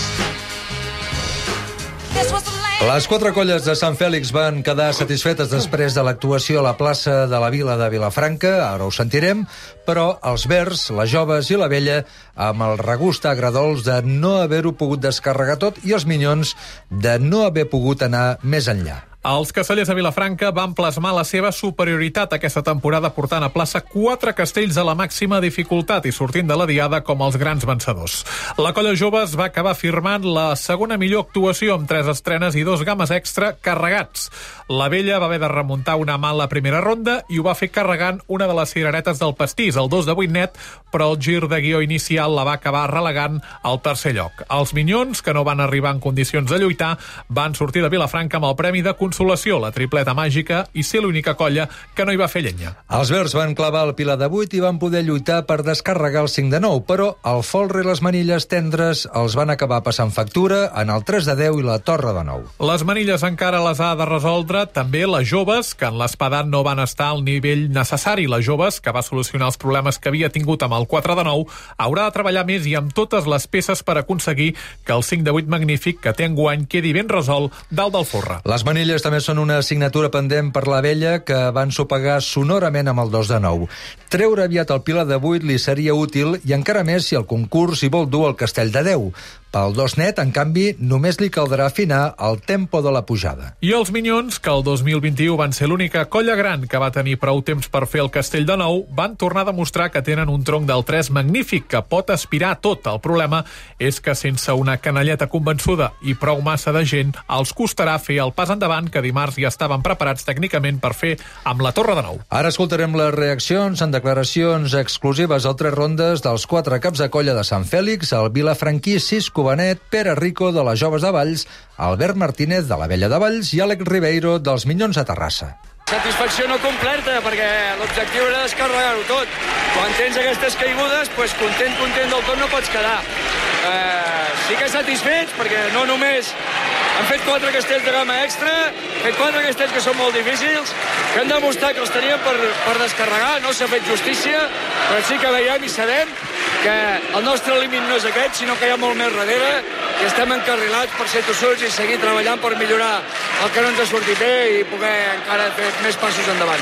This was the land. Les quatre colles de Sant Fèlix van quedar satisfetes després de l'actuació a la plaça de la Vila de Vilafranca, ara ho sentirem, però els Verds, les joves i la vella, amb el regust agradols de no haver-ho pogut descarregar tot i els Minyons de no haver pogut anar més enllà. Els castellers de Vilafranca van plasmar la seva superioritat aquesta temporada portant a plaça quatre castells a la màxima dificultat i sortint de la diada com els grans vencedors. La colla jove es va acabar firmant la segona millor actuació amb tres estrenes i dos games extra carregats. La vella va haver de remuntar una mala primera ronda i ho va fer carregant una de les cireretes del pastís, el dos de vuit net, però el gir de guió inicial la va acabar relegant al tercer lloc. Els Minyons, que no van arribar en condicions de lluitar, van sortir de Vilafranca amb el premi de consolació, la tripleta màgica, i ser l'única colla que no hi va fer llenya. Els verds van clavar el pilar de vuit i van poder lluitar per descarregar el cinc de nou, però el folre i les manilles tendres els van acabar passant factura en el tres de deu i la torre de nou. Les manilles encara les ha de resoldre també les joves, que en l'espadat no van estar al nivell necessari. Les joves, que va solucionar els problemes que havia tingut amb el quatre de nou, haurà de treballar més i amb totes les peces per aconseguir que el cinc de vuit magnífic que té enguany quedi ben resolt dalt del folre. Les manilles també són una assignatura pendent per la vella, que van sopegar sonorament amb el dos de nou. Treure aviat el pilar de vuit li seria útil, i encara més si el concurs hi vol dur el castell de deu. Pel dos net, en canvi, només li caldrà afinar el tempo de la pujada. I els Minyons, que el dos mil vint-i-u van ser l'única colla gran que va tenir prou temps per fer el castell de nou, van tornar a demostrar que tenen un tronc del tres magnífic que pot aspirar a tot. El problema és que sense una canalleta convençuda i prou massa de gent, els costarà fer el pas endavant que dimarts ja estaven preparats tècnicament per fer amb la torre de nou. Ara escoltarem les reaccions en declaracions exclusives al Tres Rondes dels quatre caps de colla de Sant Fèlix, el vilafranquí Cisco Benet, Pere Rico de les Joves de Valls, Albert Martínez de la Vella de Valls i Àlex Ribeiro dels Minyons de Terrassa. Satisfacció no completa, perquè l'objectiu era descarregar-ho tot. Quan tens aquestes caigudes, pues, content, content del tot no pots quedar. Eh, sí que satisfets, perquè no només han fet quatre castells de gamma extra, han fet quatre castells que són molt difícils, que han demostrat que els tenien per, per descarregar, no s'ha fet justícia, però sí que veiem i sabem que el nostre límit no és aquest, sinó que hi ha molt més darrere, i estem encarrilats per ser tossuts i seguir treballant per millorar el que no ens ha sortit bé i poder encara fer més passos endavant.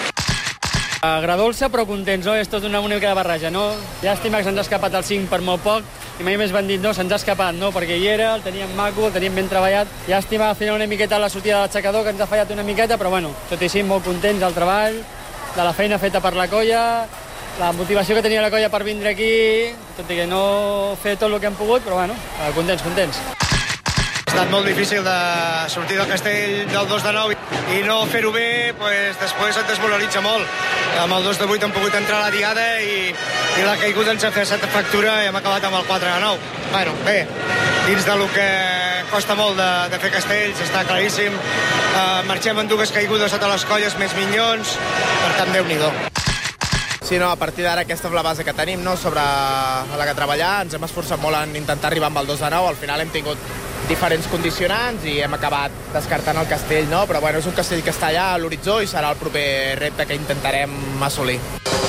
Agradolça, però contents, no? És tot una única barreja, no? Llàstima que se'ns ha escapat el cinc per molt poc, i mai més van dir, no, se'ns ha escapat, no? Perquè hi era, el teníem maco, el teníem ben treballat. Llàstima al final una miqueta la sortida de l'aixecador, que ens ha fallat una miqueta, però bueno, tot i així molt contents del treball, de la feina feta per la colla, la motivació que tenia la colla per vindre aquí, tot i que no fer tot el que hem pogut, però bueno, contents, contents. Ha estat molt difícil de sortir del castell del dos de nou i no fer-ho bé, pues, després et desmoralitza molt. Amb el dos de vuit hem pogut entrar a la diada i, i la caiguda ens ha fet factura i hem acabat amb el quatre de nou. Bueno, bé, dins de lo que costa molt de, de fer castells, està claríssim. Uh, marxem en dues caigudes a totes les colles, més Minyons, per tant, Déu-n'hi-do. Sí, no, a partir d'ara aquesta és la base que tenim, no?, sobre la que treballar. Ens hem esforçat molt en intentar arribar amb el dos de nou. Al final hem tingut diferents condicionants i hem acabat descartant el castell, no? Però bueno, és un castell que està allà a l'horitzó i serà el proper repte que intentarem assolir.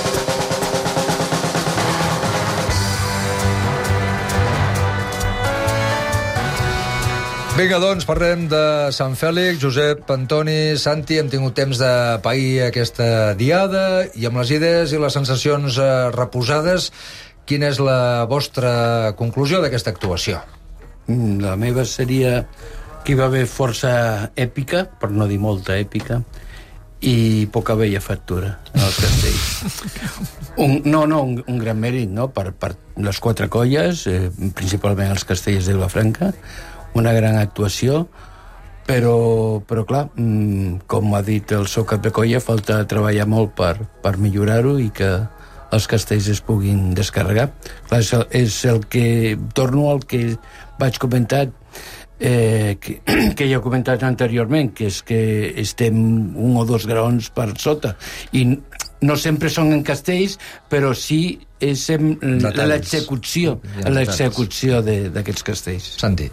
Vinga, doncs, parlem de Sant Fèlix. Josep, Antoni, Santi, hem tingut temps de pair aquesta diada i amb les idees i les sensacions eh, reposades, quina és la vostra conclusió d'aquesta actuació? La meva seria que hi va haver força èpica, per no dir molta èpica, i poca vella factura en els castells. Un, no, no, un, un gran mèrit, no?, per, per les quatre colles, eh, principalment els castells de Vilafranca, una gran actuació, però, però clar, com ha dit el seu cap de colla, falta treballar molt per, per millorar-ho i que els castells es puguin descarregar. Clar, és, el, és el que... Torno al que vaig comentar, eh, que, que ja he comentat anteriorment, que és que estem un o dos graons per sota. I no sempre són en castells, però sí és l'execució l'execució d'aquests castells. Santi.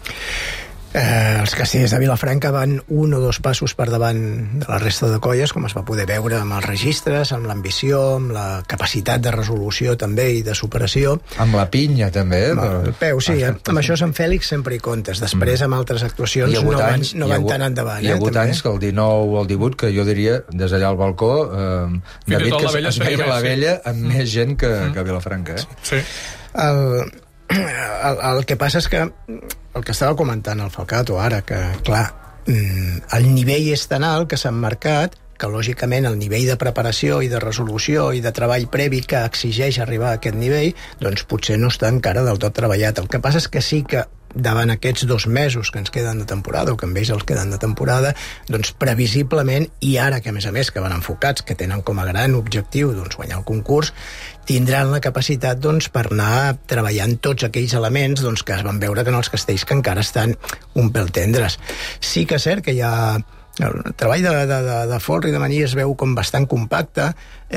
Eh, els castellers de Vilafranca van un o dos passos per davant de la resta de colles, com es va poder veure amb els registres, amb l'ambició, amb la capacitat de resolució també i de superació. Amb la pinya també. Amb el peu, sí. Ah, amb això Sant Fèlix sempre hi comptes. Després amb altres actuacions no van, anys, no van tan endavant. Hi ha hagut eh, anys que el dinou o el divuit, que jo diria, des allà al balcó, eh, David, que es veia la vella amb mm. més gent que, mm. que a Vilafranca. Eh? Sí. El... El, el que passa és que el que estava comentant el Falcato ara, que clar, el nivell és tan alt que s'han marcat que lògicament el nivell de preparació i de resolució i de treball previ que exigeix arribar a aquest nivell, doncs potser no està encara del tot treballat. El que passa és que sí que davant aquests dos mesos que ens queden de temporada, o que amb ells els queden de temporada, doncs previsiblement, i ara que a més a més que van enfocats, que tenen com a gran objectiu doncs, guanyar el concurs, tindran la capacitat doncs, per anar treballant tots aquells elements doncs, que es van veure que en els castells que encara estan un pèl tendres. Sí que és cert que hi ha El treball de, de, de, de folre i de manilla es veu com bastant compacte,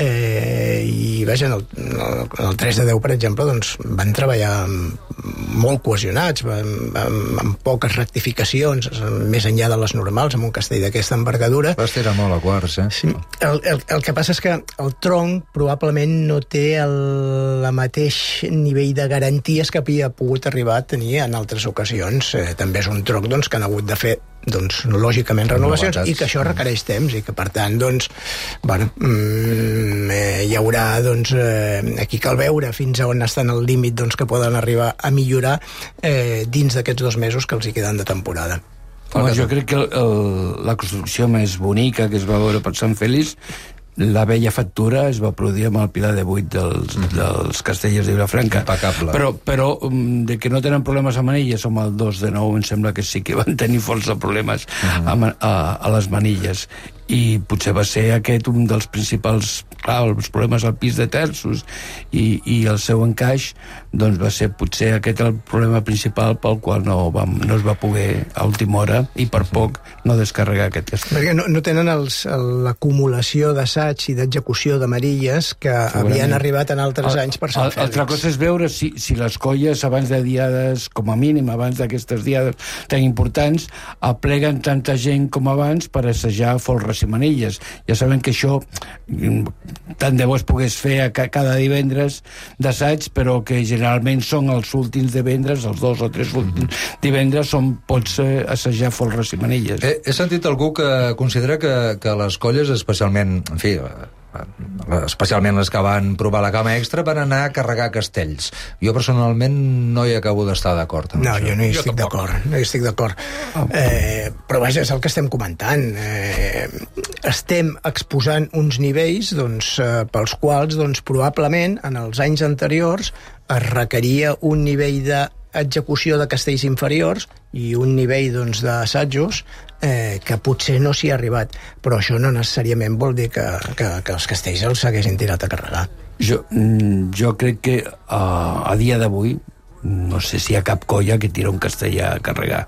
eh, i veja, en el, en el tres de deu, per exemple, doncs, van treballar molt cohesionats, amb, amb, amb poques rectificacions, més enllà de les normals, amb un castell d'aquesta envergadura. Va estirar molt a quarts, eh? Sí. El, el, el que passa és que el tronc probablement no té el, el mateix nivell de garanties que havia pogut arribar a tenir en altres ocasions. Eh, també és un tronc, doncs, que han hagut de fer, doncs, lògicament, renovacions, i que això requereix temps, i que, per tant, doncs, bueno, mm, eh, hi haurà, doncs, eh, aquí cal veure fins a on estan el límit, doncs, que poden arribar a millorar eh, dins d'aquests dos mesos que els hi queden de temporada. Home, jo crec que el, el, la construcció més bonica que es va veure per Sant Fèlix, la vella factura es va produir amb el pilar de vuit dels, mm. dels Castellers de Vilafranca. Impecable. Però, però de que no tenen problemes a manilles, amb el dos de nou em sembla que sí que van tenir força problemes mm. a, a, a les manilles. I potser va ser aquest un dels principals, clar, els problemes al pis de terços i, i el seu encaix, doncs va ser potser aquest el problema principal pel qual no, vam, no es va poder a última hora i per poc no descarregar aquest castell. Perquè no, no tenen l'acumulació d'assaig i d'execució de marilles que havien arribat en altres el, anys per Sant Fèlix. Altra cosa és veure si, si les colles abans de diades, com a mínim abans d'aquestes diades tan importants, apleguen tanta gent com abans per assajar folres i manilles. Ja sabem que això tant de bo es pogués fer a cada divendres d'assaig, però que generalment són els últims divendres, els dos o tres últims divendres, on pots eh, assajar folres i manilles. He, he sentit algú que considera que, que les colles, especialment, en fi, especialment les que van provar la gamma extra, van anar a carregar castells. Jo personalment no hi acabo d'estar d'acord. No, jo no hi estic d'acord, no hi estic d'acord. Eh, però vaja, és el que estem comentant. Eh, estem exposant uns nivells, doncs, eh, pels quals, doncs, probablement en els anys anteriors es requeria un nivell d'execució de castells inferiors i un nivell, doncs, d'assajos eh, que potser no s'hi ha arribat, però això no necessàriament vol dir que, que, que els castells els s'haguessin tirat a carregar. Jo, jo crec que uh, a dia d'avui no sé si hi ha cap colla que tira un castell a carregar.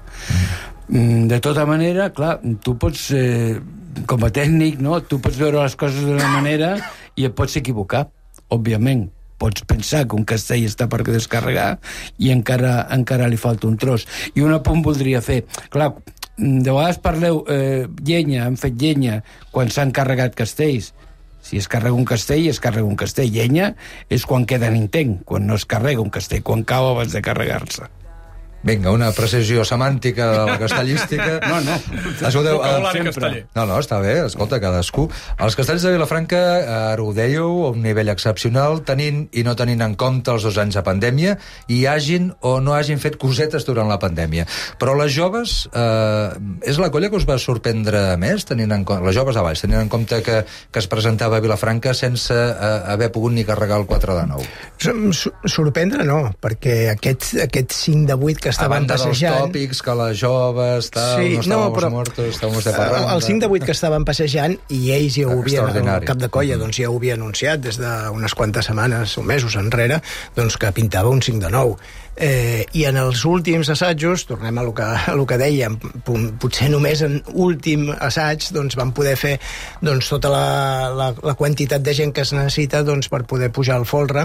Mm. De tota manera, clar, tu pots eh, com a tècnic, no? Tu pots veure les coses d'una manera i et pots equivocar, òbviament. Pots pensar que un castell està per descarregar i encara, encara li falta un tros. I un apunt voldria fer. Clar, de vegades parleu eh, llenya, han fet llenya quan s'han carregat castells. Si es carrega un castell, es carrega un castell. Llenya és quan queda en intent, quan no es carrega un castell, quan cau abans de carregar-se. Vinga, una precisió semàntica de la castellística. No, no. Escolteu, uh, no, no, està bé, escolta, cadascú. Els castells de Vilafranca, ara ho dèieu, a un nivell excepcional, tenint i no tenint en compte els dos anys de pandèmia, i hagin o no hagin fet cosetes durant la pandèmia. Però les joves, eh, és la colla que us va sorprendre més, tenint en compte, les joves a baix, tenint en compte que, que es presentava a Vilafranca sense eh, haver pogut ni carregar el quatre de nou. Sorprendre no, perquè aquest, aquest cinc de vuit que estaven passejant... A banda dels tòpics, que les joves, tal, sí, no estàvem no, però, mortos, estàvem de parranda... El cinc de vuit que estaven passejant, i ells ja ho havien, el cap de colla, doncs ja ho havia anunciat des d'unes quantes setmanes o mesos enrere, doncs que pintava un cinc de nou. Eh, I en els últims assajos, tornem a lo que, a lo que dèiem, potser només en últim assaig doncs, van poder fer doncs, tota la, la, la quantitat de gent que es necessita doncs, per poder pujar al folre,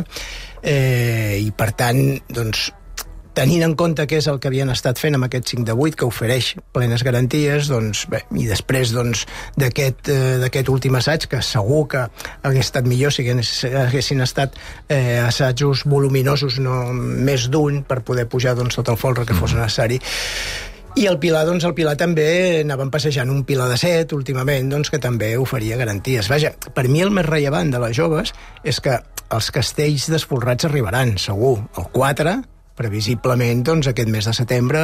eh, i per tant, doncs, tenint en compte què és el que havien estat fent amb aquest cinc de vuit, que ofereix plenes garanties, doncs, bé, i després doncs, d'aquest eh, últim assaig, que segur que hagués estat millor si haguessin estat eh, assajos voluminosos, no més d'un, per poder pujar doncs, tot el folre que fos necessari. I el Pilar, doncs, el Pilar també anaven passejant un Pilar de set, últimament, doncs, que també oferia garanties. Vaja, per mi el més rellevant de les joves és que els castells desfolrats arribaran, segur, el quatre, previsiblement doncs, aquest mes de setembre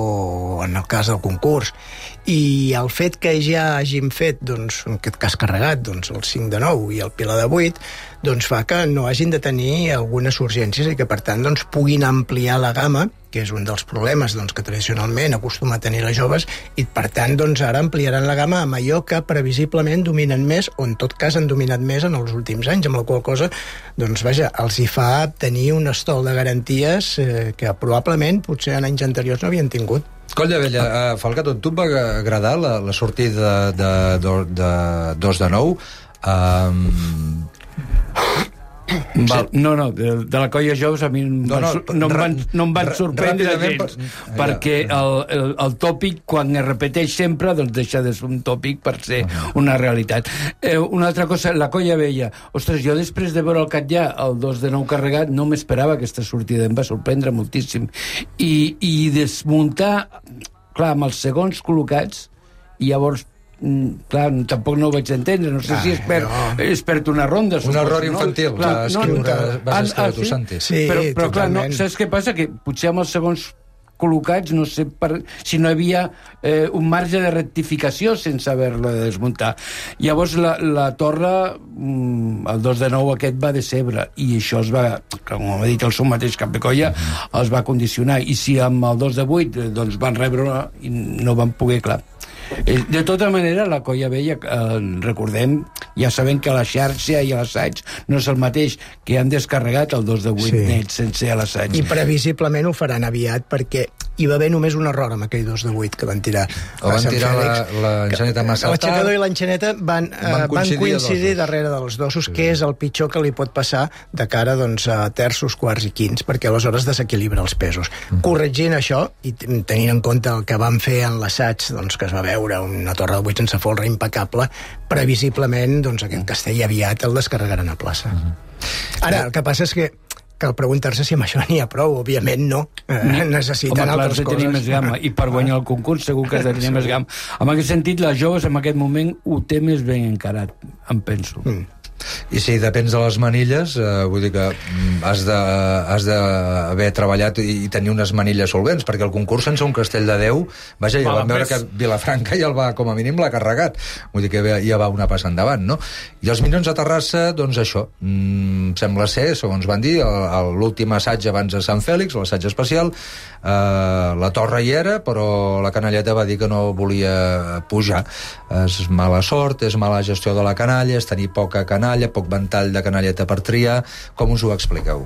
o en el cas del concurs. I el fet que ja hàgim fet, doncs, en aquest cas carregat, doncs, el cinc de nou i el Pilar de vuit, doncs fa que no hagin de tenir algunes urgències i que, per tant, doncs, puguin ampliar la gamma, que és un dels problemes doncs, que tradicionalment acostuma a tenir les joves, i, per tant, doncs, ara ampliaran la gamma amb allò que previsiblement dominen més, o en tot cas han dominat més en els últims anys, amb la qual cosa, doncs, vaja, els hi fa tenir un estol de garanties eh, que probablement potser en anys anteriors no havien tingut. Colla Vella, uh, Falcato, tu et va agradar la, la sortida de, de, de dos de nou? Um... Val, no, no, de, de la colla joves a mi no, no, no, em van, no em van sorprendre gens, per, perquè el, el, el tòpic, quan es repeteix sempre, doncs deixa de ser un tòpic per ser uh-huh. una realitat. Eh, una altra cosa, la colla vella. Ostres, jo després de veure el Catllà, el dos de nou carregat, no m'esperava aquesta sortida, em va sorprendre moltíssim. I, i desmuntar, clar, amb els segons col·locats, i llavors clar, tampoc no ho vaig entendre, no sé ah, si és per, no. és per una ronda. Un error infantil, no? Clar, no, no, vas escriure ah, tu, sí? Santi. Sí, però, però clar, no, saps què passa? Que potser amb els segons col·locats, no sé per, si no hi havia eh, un marge de rectificació sense haver-lo de desmuntar. Llavors la, la torre, el dos de nou aquest va decebre, i això es va, com ha dit el seu mateix cap de colla, els va condicionar, i si amb el dos de vuit doncs van rebre i no van poder, clar. De tota manera, la colla vella, eh, recordem, ja sabem que la xarxa i l'assaig no és el mateix, que han descarregat el dos de vuit sí. net sense l'assaig. I previsiblement ho faran aviat, perquè hi va haver només un error amb aquell dos de vuit que van tirar o van tirar l'enxaneta massa tard. L'aixecador i l'enxaneta van, van, van coincidir, coincidir darrere dels dosos, sí. que és el pitjor que li pot passar de cara doncs, a terços, quarts i quints, perquè aleshores desequilibra els pesos. Mm. Corregint això, i tenint en compte el que van fer en l'assaig, doncs, que es va veure una torre de vuit sense folre impecable, previsiblement doncs, aquest castell aviat el descarregaran a plaça. Mm. Ara, el que passa és que cal preguntar-se si amb això n'hi ha prou. Òbviament no. Eh, necessiten Home, clar, altres coses. Tenir més gamma. I per guanyar el concurs segur que has de tenir sí. més gamma. En aquest sentit, les joves en aquest moment ho té més ben encarat, em penso. Mm. I si depens de les manilles, eh, vull dir que has de, has d'haver treballat i tenir unes manilles solvents, perquè el concurs sense un castell de deu, vaja, ja vam veure que Vilafranca ja el va, com a mínim, l'ha carregat. Vull dir que ja va una passa endavant, no? I els Minyons de Terrassa, doncs això, mm, sembla ser, segons van dir, l'últim assaig abans de Sant Fèlix, l'assaig especial, eh, la torre hi era, però la canalleta va dir que no volia pujar. És mala sort, és mala gestió de la canalla, és tenir poca canalla, poc ventall de canalleta per triar. Com us ho expliqueu?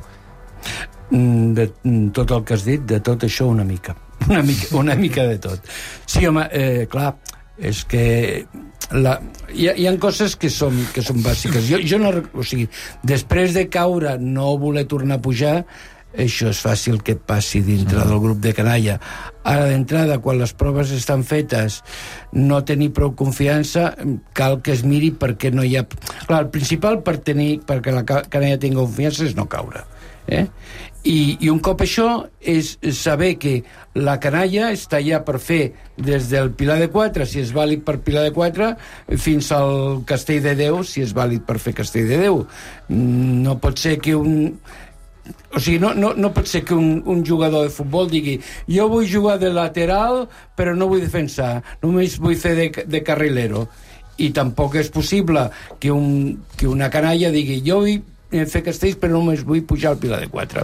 De tot el que has dit, de tot això una mica. Una mica, una mica de tot. Sí, home, eh, clar, és que la, hi, ha, hi ha coses que són, que són bàsiques. Jo, jo no, o sigui, després de caure, no voler tornar a pujar, això és fàcil que et passi dintre del grup de canalla. Ara, d'entrada, quan les proves estan fetes, no tenir prou confiança, cal que es miri perquè no hi ha... Clar, el principal per tenir, perquè la canalla tingui confiança és no caure. Eh? I, I un cop això és saber que la canalla està allà per fer des del Pilar de quatre, si és vàlid per Pilar de quatre, fins al Castell de Déu, si és vàlid per fer Castell de Déu. No pot ser que un... O sigui, no, no, no pot ser que un, un jugador de futbol digui jo vull jugar de lateral però no vull defensar, només vull fer de, de carrilero. I tampoc és possible que, un, que una canalla digui jo vull fer castells però només vull pujar al Pilar de quatre.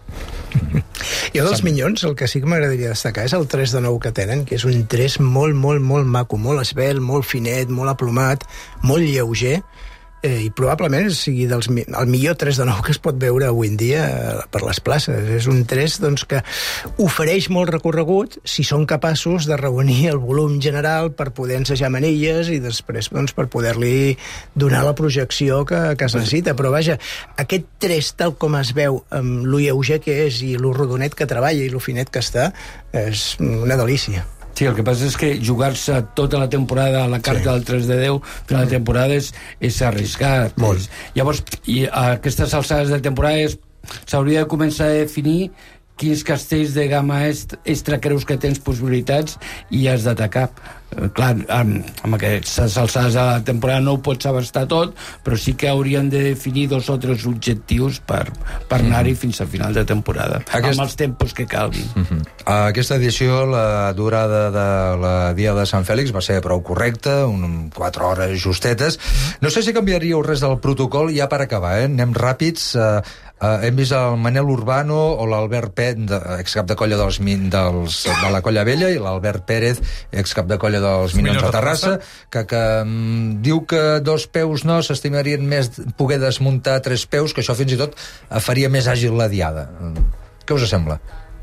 Jo dels Minyons el que sí que m'agradaria destacar és el tres de nou que tenen, que és un tres molt, molt, molt maco, molt esvelt, molt finet, molt aplomat, molt lleuger, eh, i probablement sigui dels, el millor tres de nou que es pot veure avui en dia eh, per les places. És un tres doncs, que ofereix molt recorregut si són capaços de reunir el volum general per poder ensejar manilles i després doncs, per poder-li donar la projecció que, que es necessita. Però vaja, aquest tres tal com es veu amb lo lleuger que és i lo rodonet que treballa i lo finet que està, és una delícia. Sí, el que passa és que jugar-se tota la temporada a la carta sí. del tres de deu fins a la temporada és, és arriscat. Molt. Llavors, i a aquestes alçades de temporada s'hauria de començar a definir quins castells de gamma extra creus que tens possibilitats i has d'atacar. clar, amb, amb aquestes alçades de la temporada no ho pots abastar tot, però sí que haurien de definir dos o tres objectius per, per anar-hi fins al final de temporada, Aquest... amb els tempos que calguin. Uh-huh. Aquesta edició, la durada de la Dia de Sant Fèlix va ser prou correcta, un, quatre hores justetes. No sé si canviaríeu res del protocol, ja per acabar, eh? Anem ràpids. Uh, uh, hem vist el Manel Urbano o l'Albert Pet, excap de colla dels, dels, de la Colla Vella, i l'Albert Pérez, excap de colla dels Minyons de Terrassa, que, que um, diu que dos peus no, s'estimarien més poder desmuntar tres peus, que això fins i tot faria més àgil la diada. Què us sembla?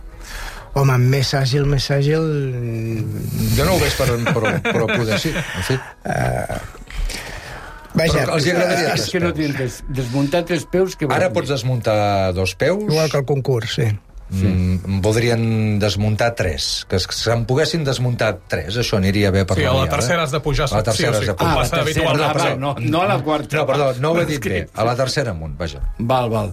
Home, més àgil, més àgil... Jo no ho veig, però, però, però poder sí, en fi. Uh... Vaja, però els hi agradaria és que no tens des, desmuntar tres peus que ara pots desmuntar dos peus, igual que el concurs, sí. Mm, voldrien desmuntar tres, que se'n poguessin desmuntar tres, això aniria bé per sí, la a la tercera has de pujar, a la tercera sí, has de pujar. Ah, a la tercera, ah, perdó, no, no a la quarta. No, perdó, no ho he dit bé, a la tercera amunt, vaja. Val, val.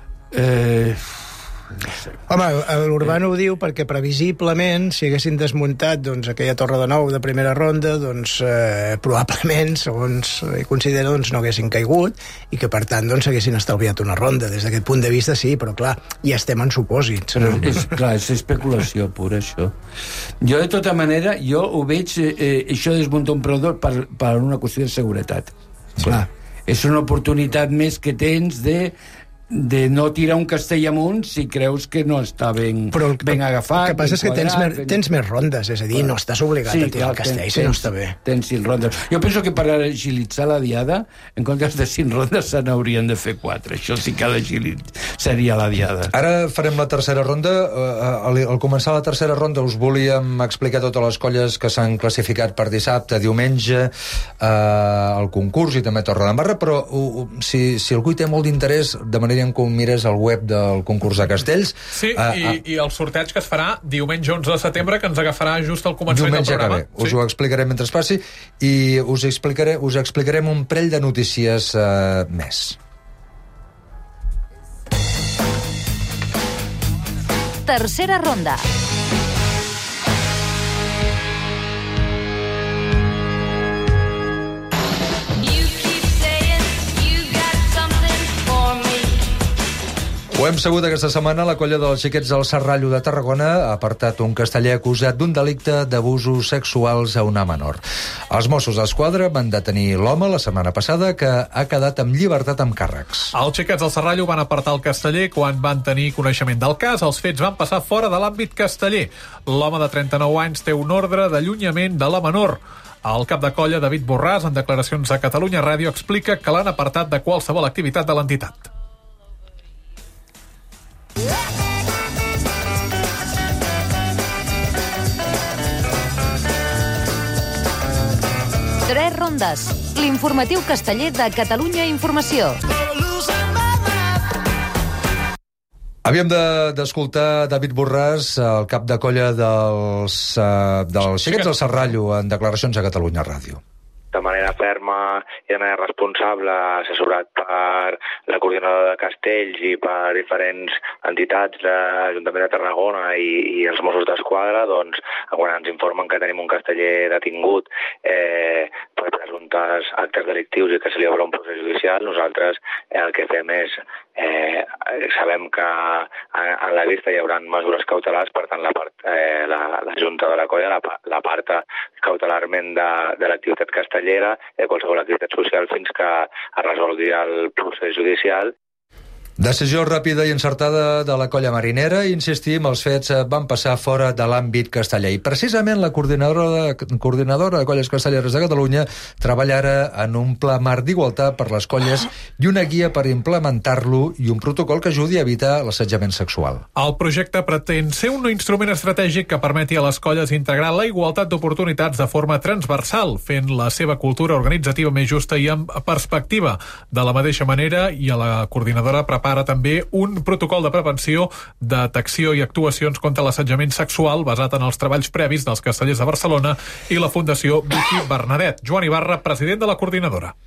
Eh... No sé. Home, l'Urbano ho diu perquè previsiblement, si haguessin desmuntat doncs, aquella torre de nou de primera ronda, doncs eh, probablement, segons eh, considera, doncs, no haguessin caigut i que per tant doncs, haguessin estalviat una ronda. Des d'aquest punt de vista sí, però clar, ja estem en supòsits. No? És, clar, és especulació pura, això. Jo, de tota manera, jo ho veig, eh, això de desmuntar un preu per, per una qüestió de seguretat. Sí. Clar, és una oportunitat més que tens de de no tirar un castell amunt si creus que no està ben, però el, ben agafat. El que passa és que tens, mer, ben... tens més rondes, és a dir, no estàs obligat sí, a tirar clar, el castell tens, si no està bé. Tens cinc rondes. Jo penso que per agilitzar la diada, en comptes de cinc rondes se n'haurien de fer quatre. Això sí que seria la diada. Ara farem la tercera ronda. Al, al començar la tercera ronda us volíem explicar totes les colles que s'han classificat per dissabte, diumenge, eh, el concurs i també Torredembarra, però uh, si, si algú hi té molt d'interès, de manera com mires el web del concurs de castells. Sí, uh, i, uh, i el sorteig que es farà diumenge onze de setembre, que ens agafarà just al començament del programa. Diumenge que ve. Us sí. ho explicarem mentre es passi i us explicaré, us explicarem un parell de notícies uh, més. Tercera ronda. Ho hem sabut aquesta setmana, la colla dels xiquets del Serrallo de Tarragona ha apartat un casteller acusat d'un delicte d'abusos sexuals a una menor. Els Mossos d'Esquadra van detenir l'home la setmana passada, que ha quedat amb llibertat amb càrrecs. Els xiquets del Serrallo van apartar el casteller quan van tenir coneixement del cas. Els fets van passar fora de l'àmbit casteller. L'home de trenta-nou anys té un ordre d'allunyament de la menor. El cap de colla, David Borràs, en declaracions a Catalunya Ràdio, explica que l'han apartat de qualsevol activitat de l'entitat. Tres rondes. L'informatiu casteller de Catalunya Informació. Havíem d'escoltar de, David Borràs, el cap de colla dels, uh, dels xiquets del Serrallo, en declaracions a Catalunya Ràdio. De manera ferma i de manera responsable, assessorat per la coordinadora de castells i per diferents entitats de l'Ajuntament de Tarragona i, i els Mossos d'Esquadra, doncs, quan ens informen que tenim un casteller detingut eh, per presumptes actes delictius i que se li obre un procés judicial, nosaltres eh, el que fem és eh, sabem que en la vista hi haurà mesures cautelars, per tant la, part, eh, la, la Junta de la colla l'aparta cautelarment de, de l'activitat castellera, de qualsevol activitat social, fins que es resolgui el procés judicial. Decisió ràpida i encertada de la colla marinera. Insistim, els fets van passar fora de l'àmbit casteller. I precisament la coordinadora de, coordinadora de colles castelleres de Catalunya treballa ara en un pla marc d'igualtat per les colles i una guia per implementar-lo i un protocol que ajudi a evitar l'assetjament sexual. El projecte pretén ser un instrument estratègic que permeti a les colles integrar la igualtat d'oportunitats de forma transversal, fent la seva cultura organitzativa més justa i amb perspectiva. De la mateixa manera, i a la coordinadora prepara ara també un protocol de prevenció, detecció i actuacions contra l'assetjament sexual basat en els treballs previs dels castellers de Barcelona i la Fundació Vicky Bernadet. Joan Ibarra, president de la coordinadora.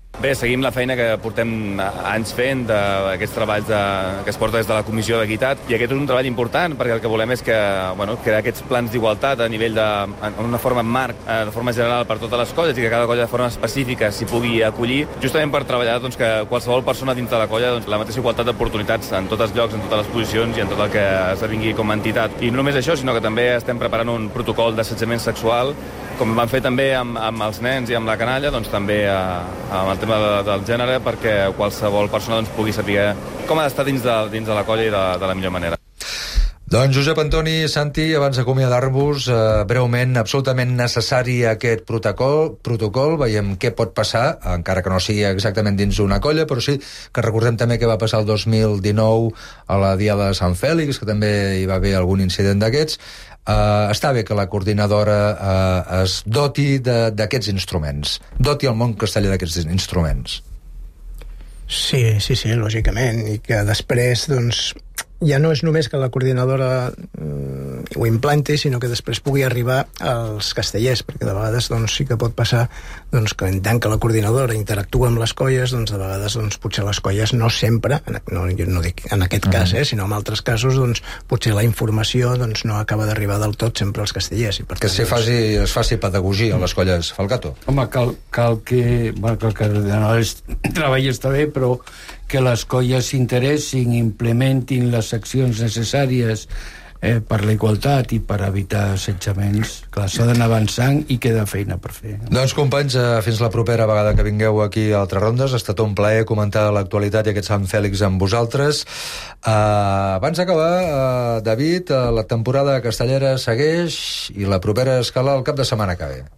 Bé, seguim la feina que portem anys fent, d'aquests treballs de, que es porta des de la Comissió d'Equitat, i aquest és un treball important, perquè el que volem és que, bueno, crear aquests plans d'igualtat a nivell de, en una forma marc, de forma general per totes les colles, i que cada colla de forma específica s'hi pugui acollir, justament per treballar doncs, que qualsevol persona dins de la colla doncs, la mateixa igualtat d'oportunitats en tots els llocs, en totes les posicions i en tot el que esdevingui com a entitat. I no només això, sinó que també estem preparant un protocol d'assetjament sexual, com vam fer també amb, amb els nens i amb la canalla, doncs també eh, amb el tema de, del gènere, perquè qualsevol persona doncs, pugui saber com ha d'estar dins de, dins de la colla i de, de la millor manera. Doncs Josep Antoni, Santi, abans d'acomiadar-vos, eh, breument, absolutament necessari aquest protocol, protocol, veiem què pot passar, encara que no sigui exactament dins una colla, però sí que recordem també què va passar el dos mil dinou a la Diada de Sant Fèlix, que també hi va haver algun incident d'aquests. Uh, està bé que la coordinadora uh, es doti d'aquests instruments, doti el món castellà d'aquests instruments. Sí, sí, sí, lògicament, i que després, doncs, ja no és només que la coordinadora mm, ho implanti, sinó que després pugui arribar als castellers, perquè de vegades doncs, sí que pot passar doncs, que en tant que la coordinadora interactua amb les colles, doncs de vegades doncs, potser les colles no sempre, no, jo no dic en aquest cas, eh, sinó en altres casos, doncs, potser la informació doncs, no acaba d'arribar del tot sempre als castellers. I per que tant, si doncs... faci, es faci pedagogia a les colles, Falcato. Home, cal, cal que... Bueno, cal que el treball està bé, però que les colles s'interessin, implementin les accions necessàries eh, per la igualtat i per evitar assetjaments. Clar, s'ha d'anar avançant i queda feina per fer. Doncs, companys, eh, fins la propera vegada que vingueu aquí a Altres Rondes. Ha estat un plaer comentar l'actualitat i aquest Sant Fèlix amb vosaltres. Eh, abans d'acabar, eh, David, eh, la temporada castellera segueix i la propera escala el cap de setmana que ve.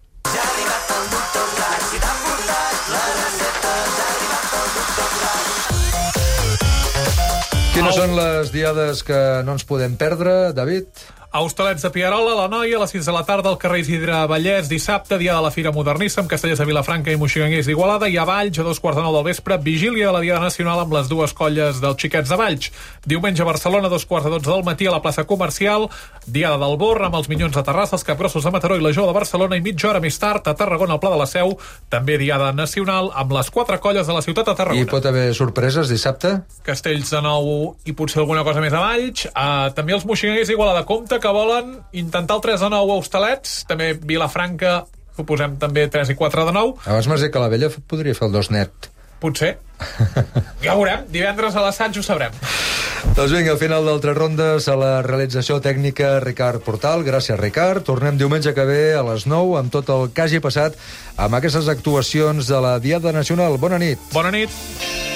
Quines són les diades que no ens podem perdre, David? A Hostalets de Pierola, la Noia, a les sis de la tarda al carrer Isidre Vallès, dissabte, dia de la Fira Modernista, amb castellers de Vilafranca i Moixiganyers d'Igualada, i a Valls, a dos quarts de nou del vespre, vigília de la Diada Nacional amb les dues colles dels xiquets de Valls. Diumenge a Barcelona, a dos quarts de dotze del matí, a la plaça Comercial, Diada del Bor, amb els Minyons de Terrassa, els Capgrossos de Mataró i la Jo de Barcelona, i mitja hora més tard, a Tarragona, al Pla de la Seu, també Diada Nacional, amb les quatre colles de la ciutat de Tarragona. I pot haver sorpreses dissabte? Castells de nou i potser alguna cosa més a Valls. Uh, també els Moixiganyers d'Igualada, compte que volen intentar el tres de nou a Hostalets, també Vilafranca, ho posem també tres i quatre de nou. Abans m'has dit que la vella podria fer el dos net. Potser. Ja ho veurem. Divendres a l'assaig ho sabrem. Doncs vinga, al final d'Altres Rondes, a la realització tècnica Ricard Portal. Gràcies, Ricard. Tornem diumenge que ve a les nou amb tot el que hagi passat amb aquestes actuacions de la Diada Nacional. Bona nit. Bona nit.